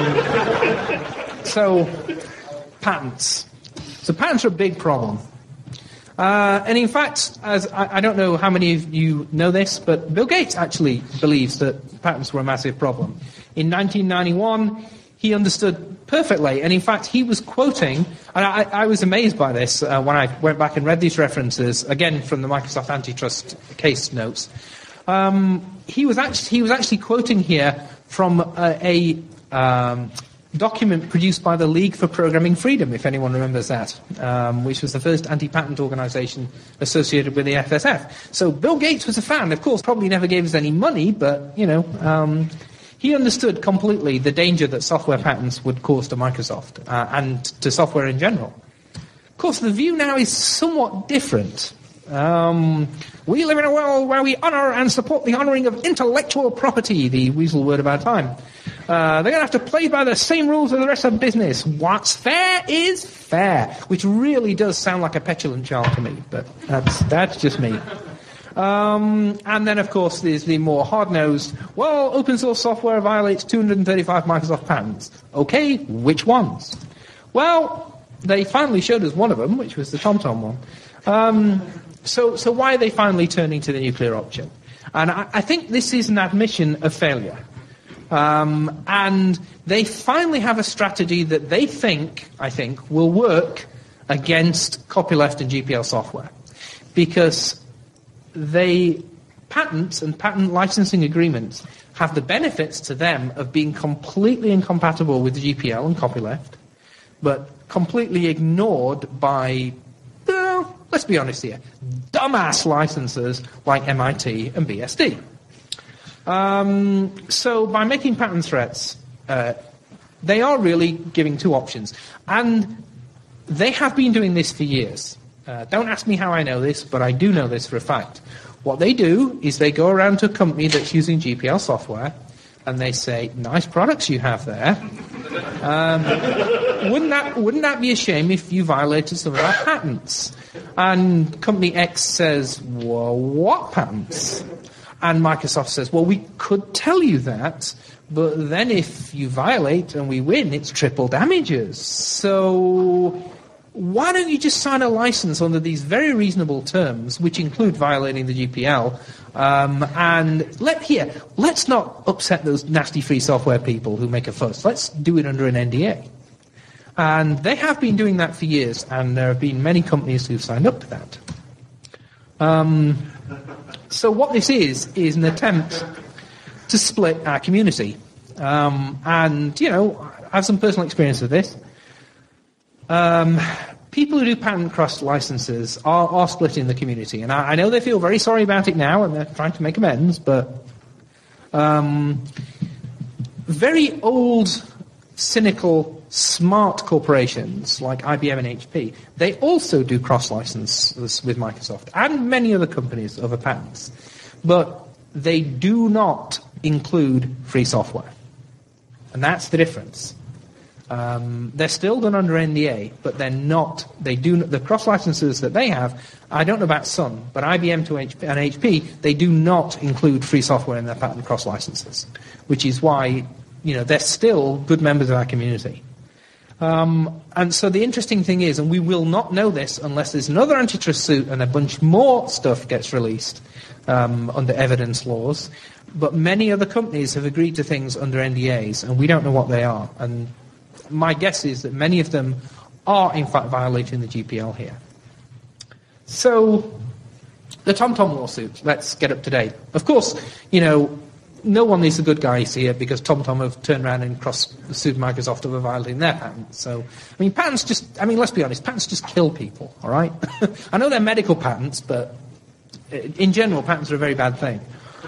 so, patents. So patents are a big problem. Uh, and in fact, as I, I don't know how many of you know this, but Bill Gates actually believes that patents were a massive problem. In nineteen ninety-one, he understood perfectly, and in fact, he was quoting, and I, I was amazed by this uh, when I went back and read these references, again from the Microsoft antitrust case notes. Um, he was actually he was actually quoting here from a, a um, document produced by the League for Programming Freedom, if anyone remembers that, um, which was the first anti-patent organisation associated with the F S F. So Bill Gates was a fan. Of course, probably never gave us any money, but, you know, um, he understood completely the danger that software patents would cause to Microsoft uh, and to software in general. Of course, the view now is somewhat different. Um, we live in a world where we honour and support the honouring of intellectual property, the weasel word of our time. Uh, they're going to have to play by the same rules as the rest of business. What's fair is fair, which really does sound like a petulant child to me, but that's, that's just me. Um, and then, of course, there's the more hard-nosed, well, open source software violates two hundred thirty-five Microsoft patents. Okay, which ones? Well, they finally showed us one of them, which was the TomTom one. Um, so, so why are they finally turning to the nuclear option? And I, I think this is an admission of failure. Um, and they finally have a strategy that they think, I think, will work against copyleft and G P L software. Because they, patents and patent licensing agreements have the benefits to them of being completely incompatible with G P L and copyleft, but completely ignored by, well, let's be honest here, dumbass licensors like M I T and B S D. Um, so by making patent threats, uh, they are really giving two options. And they have been doing this for years. Uh, don't ask me how I know this, but I do know this for a fact. What they do is they go around to a company that's using G P L software, and they say, nice products you have there. Um, wouldn't that wouldn't that be a shame if you violated some of our patents? And company X says, well, what patents? And Microsoft says, well, we could tell you that, but then if you violate and we win, it's triple damages. So why don't you just sign a license under these very reasonable terms, which include violating the G P L, um, and let here, let's not upset those nasty free software people who make a fuss. Let's do it under an N D A. And they have been doing that for years, and there have been many companies who've signed up to that. Um, so what this is, is an attempt to split our community. Um, and, you know, I have some personal experience with this. Um, people who do patent cross licenses are, are splitting the community. And I, I know they feel very sorry about it now, and they're trying to make amends, but um, very old, cynical, smart corporations like I B M and H P, they also do cross-licenses with Microsoft and many other companies over patents. But they do not include free software. And that's the difference. Um, they're still done under N D A, but they're not. They do the cross licenses that they have. I don't know about Sun, but I B M to H P and H P, they do not include free software in their patent cross licenses, which is why, you know, they're still good members of our community. Um, and so the interesting thing is, and we will not know this unless there's another antitrust suit and a bunch more stuff gets released um, under evidence laws. But many other companies have agreed to things under N D As, and we don't know what they are. And my guess is that many of them are, in fact, violating the G P L here. So, the TomTom lawsuit, let's get up to date. Of course, you know, no one is the good guys here because TomTom have turned around and cross-sued Microsoft over violating their patents. So, I mean, patents just, I mean, let's be honest, patents just kill people, all right? I know they're medical patents, but in general, patents are a very bad thing.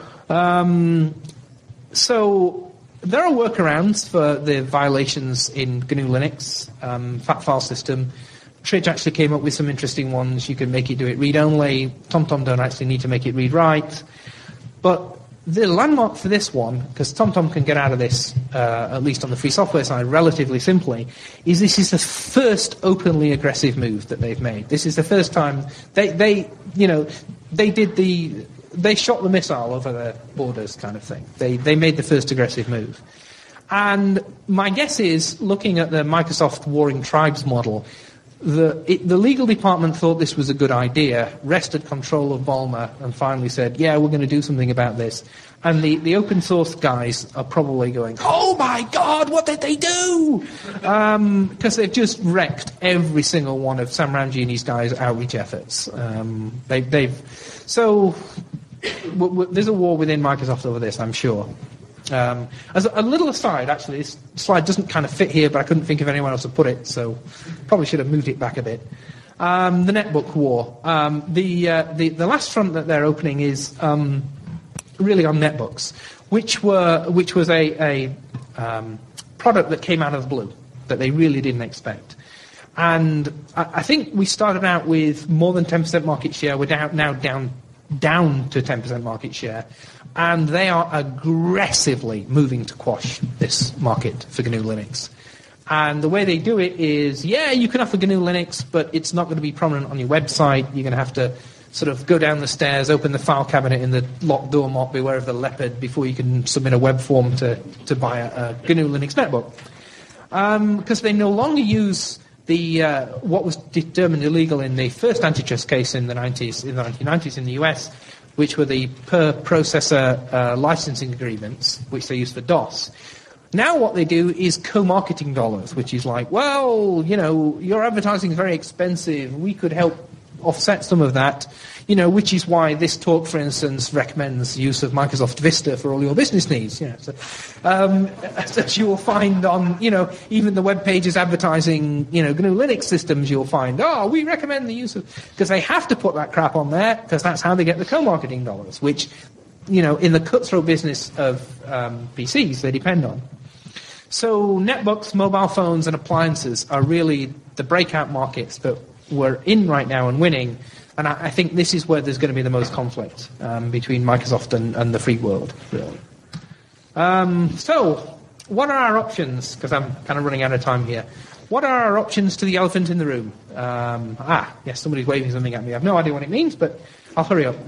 Um, so, there are workarounds for the violations in G N U Linux, um, Fat File System. Tridge actually came up with some interesting ones. You can make it do it read-only. TomTom don't actually need to make it read-write. But the landmark for this one, because TomTom can get out of this, uh, at least on the free software side, relatively simply, is this is the first openly aggressive move that they've made. This is the first time they, they you know, they did the they shot the missile over their borders kind of thing. They, they made the first aggressive move. And my guess is, looking at the Microsoft Warring Tribes model, the, it, the legal department thought this was a good idea, wrested control of Volmer, and finally said, yeah, we're going to do something about this. And the, the open source guys are probably going, oh my God, what did they do? Um, because they've just wrecked every single one of Sam Ramji and his guys' outreach efforts. Um, they, they've so w- w- there's a war within Microsoft over this, I'm sure. Um, as a, a little aside, actually, this slide doesn't kind of fit here, but I couldn't think of anyone else to put it, so probably should have moved it back a bit. Um, the netbook war. Um, the, uh, the the last front that they're opening is um, really on netbooks, which were which was a, a um, product that came out of the blue that they really didn't expect. And I, I think we started out with more than ten percent market share. We're down, now down down to ten percent market share. And they are aggressively moving to quash this market for G N U Linux. And the way they do it is, yeah, you can offer G N U Linux, but it's not going to be prominent on your website. You're going to have to sort of go down the stairs, open the file cabinet in the locked door mop, beware of the leopard, before you can submit a web form to, to buy a, a G N U Linux netbook. Because um, they no longer use the uh, what was determined illegal in the first antitrust case in the nineties, in the nineteen nineties in the U S, which were the per-processor uh, licensing agreements, which they use for DOS. Now what they do is co-marketing dollars, which is like, well, you know, your advertising is very expensive. We could help offset some of that, you know, which is why this talk, for instance, recommends use of Microsoft Vista for all your business needs. You know, so, um, as you will find on, you know, even the web pages advertising, you know, G N U Linux systems, you'll find, oh, we recommend the use of, because they have to put that crap on there, because that's how they get the co-marketing dollars, which, you know, in the cutthroat business of um, P Cs, they depend on. So netbooks, mobile phones, and appliances are really the breakout markets that we're in right now and winning. And I, I think this is where there's going to be the most conflict um, between Microsoft and, and the free world, really. Um, so, what are our options? Because I'm kind of running out of time here. What are our options to the elephant in the room? Um, ah, yes, somebody's waving something at me. I have no idea what it means, but I'll hurry up.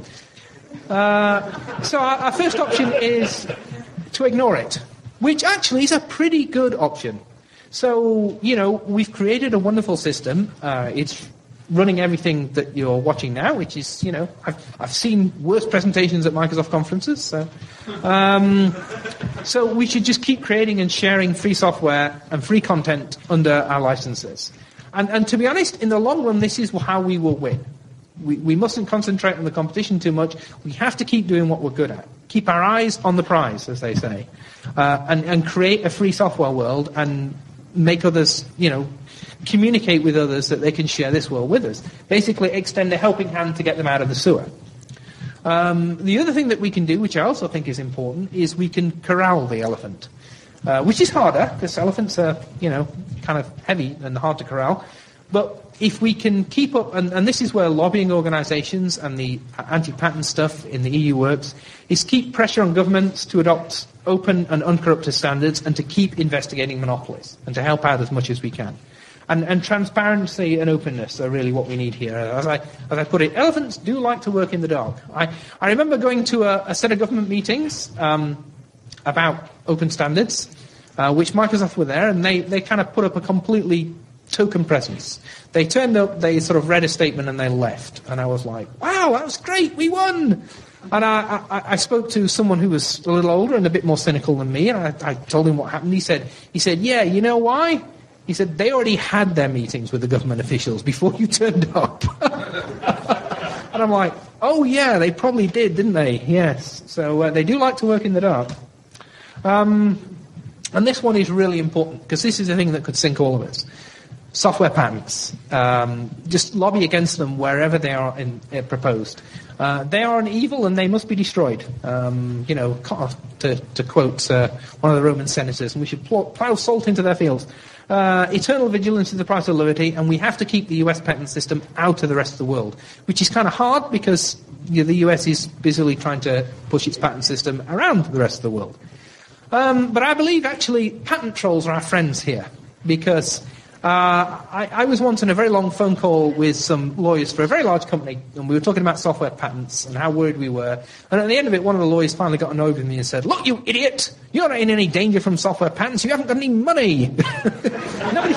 Uh, so our, our first option is to ignore it, which actually is a pretty good option. So, you know, we've created a wonderful system. Uh, it's running everything that you're watching now, which is, you know, I've, I've seen worse presentations at Microsoft conferences. So, um, so we should just keep creating and sharing free software and free content under our licenses. And, and to be honest, in the long run, this is how we will win. We, we mustn't concentrate on the competition too much. We have to keep doing what we're good at. Keep our eyes on the prize, as they say, uh, and, and create a free software world and make others, you know, communicate with others that they can share this world with us. Basically, extend a helping hand to get them out of the sewer. Um, the other thing that we can do, which I also think is important, is we can corral the elephant, uh, which is harder because elephants are, you know, kind of heavy and hard to corral. But if we can keep up, and, and this is where lobbying organisations and the anti-patent stuff in the E U works, is keep pressure on governments to adopt open and uncorrupted standards and to keep investigating monopolies and to help out as much as we can. And, and transparency and openness are really what we need here. As I, as I put it, elephants do like to work in the dark. I, I remember going to a, a set of government meetings um, about open standards, uh, which Microsoft were there, and they, they kind of put up a completely token presence. They turned up, they sort of read a statement, and they left. And I was like, wow, that was great, we won! And I, I, I spoke to someone who was a little older and a bit more cynical than me, and I, I told him what happened. He said, he said, yeah, you know why? He said, they already had their meetings with the government officials before you turned up. And I'm like, oh, yeah, they probably did, didn't they? Yes. So uh, they do like to work in the dark. Um, and this one is really important, because this is the thing that could sink all of us. Software patents. Um, just lobby against them wherever they are in, uh, proposed. Uh, they are an evil and they must be destroyed. Um, you know, to, to quote uh, one of the Roman senators, and we should plow, plow salt into their fields. Uh, eternal vigilance is the price of liberty, and we have to keep the U S patent system out of the rest of the world, which is kind of hard because you know, the U S is busily trying to push its patent system around the rest of the world. Um, but I believe, actually, patent trolls are our friends here, because Uh, I, I was once on a very long phone call with some lawyers for a very large company, and we were talking about software patents and how worried we were. And at the end of it, one of the lawyers finally got annoyed with me and said, "Look, you idiot! You're not in any danger from software patents. You haven't got any money. Nobody's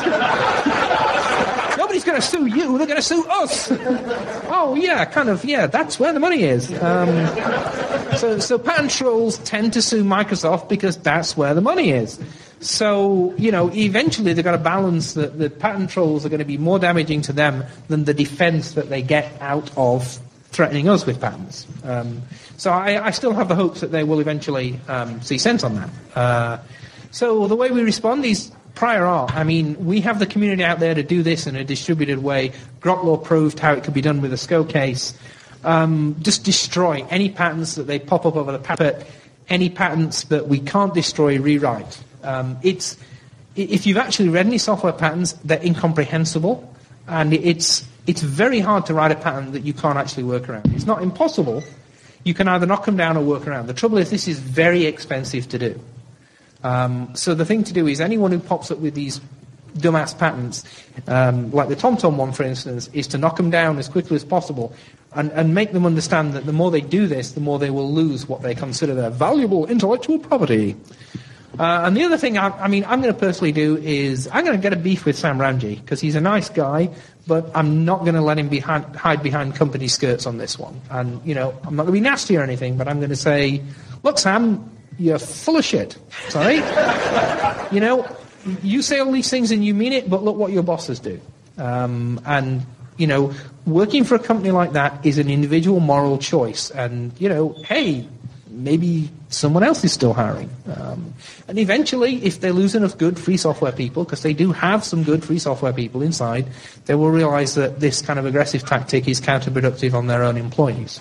gonna, nobody's going to sue you. They're going to sue us." Oh, yeah, kind of, yeah, that's where the money is. Um, so, so patent trolls tend to sue Microsoft because that's where the money is. So, you know, eventually they've got to balance that the patent trolls are going to be more damaging to them than the defense that they get out of threatening us with patents. Um, so I, I still have the hopes that they will eventually um, see sense on that. Uh, so the way we respond is prior art. I mean, we have the community out there to do this in a distributed way. Groklaw proved how it could be done with a S C O case. Um, just destroy any patents that they pop up over the parapet, any patents that we can't destroy, rewrite. Um, it's if you've actually read any software patents, they're incomprehensible, and it's it's very hard to write a patent that you can't actually work around. It's not impossible. You can either knock them down or work around. The trouble is, this is very expensive to do. Um, so the thing to do is anyone who pops up with these dumbass patents, um, like the TomTom one, for instance, is to knock them down as quickly as possible and, and make them understand that the more they do this, the more they will lose what they consider their valuable intellectual property. Uh, and the other thing, I, I mean, I'm going to personally do is I'm going to get a beef with Sam Ramji because he's a nice guy, but I'm not going to let him behind, hide behind company skirts on this one. And, you know, I'm not going to be nasty or anything, but I'm going to say, look, Sam, you're full of shit. Sorry. You know, you say all these things and you mean it, but look what your bosses do. Um, and, you know, working for a company like that is an individual moral choice. And, you know, hey, maybe someone else is still hiring. Um, and eventually, if they lose enough good free software people, because they do have some good free software people inside, they will realize that this kind of aggressive tactic is counterproductive on their own employees.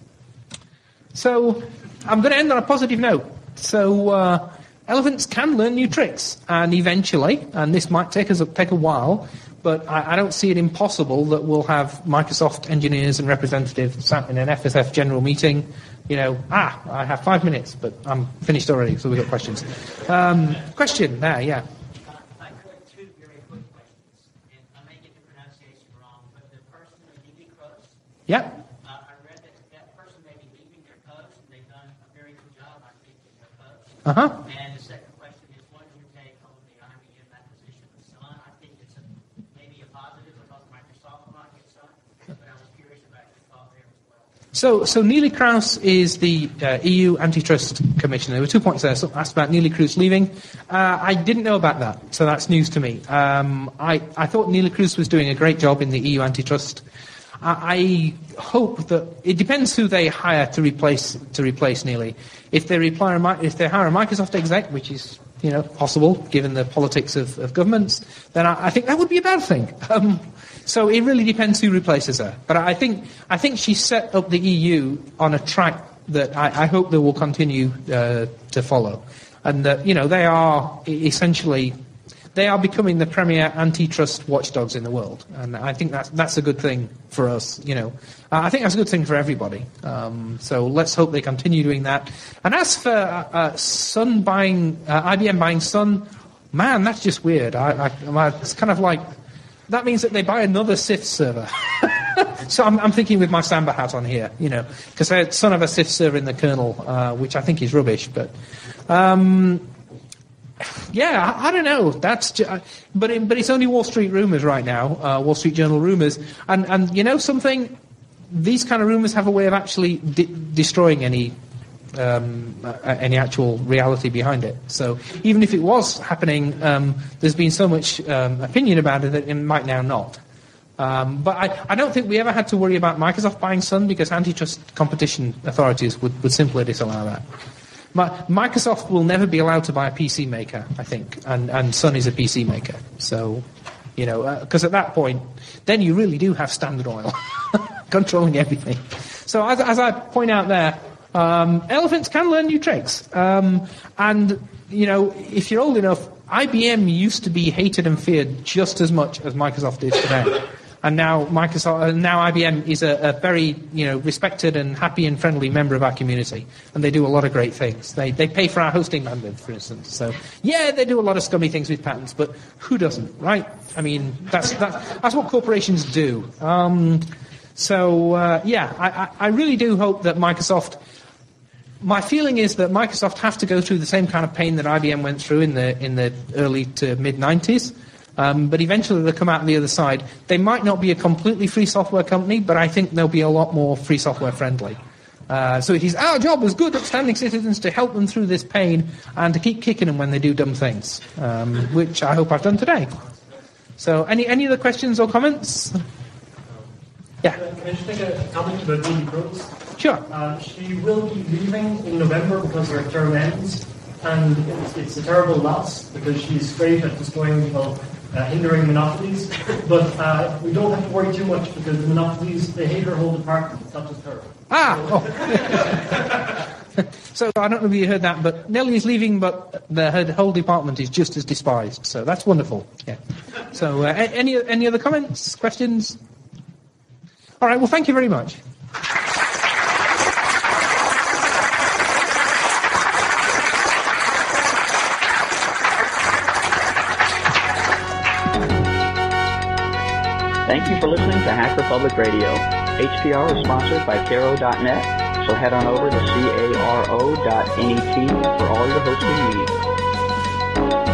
So I'm going to end on a positive note. So uh, elephants can learn new tricks, and eventually, and this might take us a, take a while, but I, I don't see it impossible that we'll have Microsoft engineers and representatives sat in an F S F general meeting. You know, ah, I have five minutes, but I'm finished already, so we've got questions. Um, question there, yeah. Uh, I could two very quick questions, and I may get the pronunciation wrong, but the person who Neely Cross, Yeah. uh, I read that that person may be leaving their post, and they've done a very good job, I think, in their post. Uh-huh. And the second question is, what is your take on the I B M acquisition of Sun? I think it's a, maybe a positive because Microsoft might get Sun, but I was curious about your thought there as well. So, so Neelie Kroes is the uh, E U Antitrust Commissioner. There were two points there. So asked about Neelie Kroes leaving. Uh, I didn't know about that, so that's news to me. Um, I, I thought Neelie Kroes was doing a great job in the E U Antitrust. I, I hope that it depends who they hire to replace to replace Neelie. If they reply, if they hire a Microsoft exec, which is you know possible given the politics of, of governments, then I, I think that would be a bad thing. Um, So it really depends who replaces her. But I think I think she set up the E U on a track that I, I hope they will continue uh, to follow, and that you know they are essentially they are becoming the premier antitrust watchdogs in the world, and I think that's that's a good thing for us. You know, uh, I think that's a good thing for everybody. Um, so let's hope they continue doing that. And as for uh, uh, Sun buying uh, I B M buying Sun, man, that's just weird. I, I, it's kind of like. That means that they buy another Ceph server. So I'm, I'm thinking with my Samba hat on here, you know, because they're son of a Ceph server in the kernel, uh, which I think is rubbish. But um, yeah, I, I don't know. That's ju- but it, but it's only Wall Street rumors right now, uh, Wall Street Journal rumors, and and you know something, these kind of rumors have a way of actually de- destroying any. Um, uh, any actual reality behind it. So even if it was happening, um, there's been so much um, opinion about it that it might now not. Um, but I, I don't think we ever had to worry about Microsoft buying Sun because antitrust competition authorities would, would simply disallow that. My, Microsoft will never be allowed to buy a P C maker, I think, and, and Sun is a P C maker. So, you know, because uh, at that point, then you really do have Standard Oil controlling everything. So as, as I point out there, Um, elephants can learn new tricks. Um, and, you know, if you're old enough, I B M used to be hated and feared just as much as Microsoft is today. and now Microsoft, uh, now I B M is a, a very you know respected and happy and friendly member of our community, and they do a lot of great things. They they pay for our hosting bandwidth, for instance. So yeah, they do a lot of scummy things with patents, but who doesn't, right? I mean, that's that, that's what corporations do. Um, so uh, yeah, I, I, I really do hope that Microsoft. My feeling is that Microsoft have to go through the same kind of pain that I B M went through in the in the early to mid nineties. Um, but eventually they'll come out on the other side. They might not be a completely free software company, but I think they'll be a lot more free software friendly. Uh, so it is our job as good, upstanding citizens to help them through this pain and to keep kicking them when they do dumb things, um, which I hope I've done today. So any any other questions or comments? Yeah. Can I just make a comment about Julie Gross? Sure. Uh, she will be leaving in November because her term ends, and it's, it's a terrible loss because she's great at destroying, well, uh, hindering monopolies. But uh, we don't have to worry too much because the monopolies, they hate her whole department. It's not just her. Ah! Oh. So I don't know if you heard that, but Nellie is leaving, but the her whole department is just as despised. So that's wonderful. Yeah. So uh, any any other comments, questions? All right. Well, thank you very much. Thank you for listening to Hacker Public Radio. H P R is sponsored by Caro dot net, so head on over to caro dot net for all your hosting needs.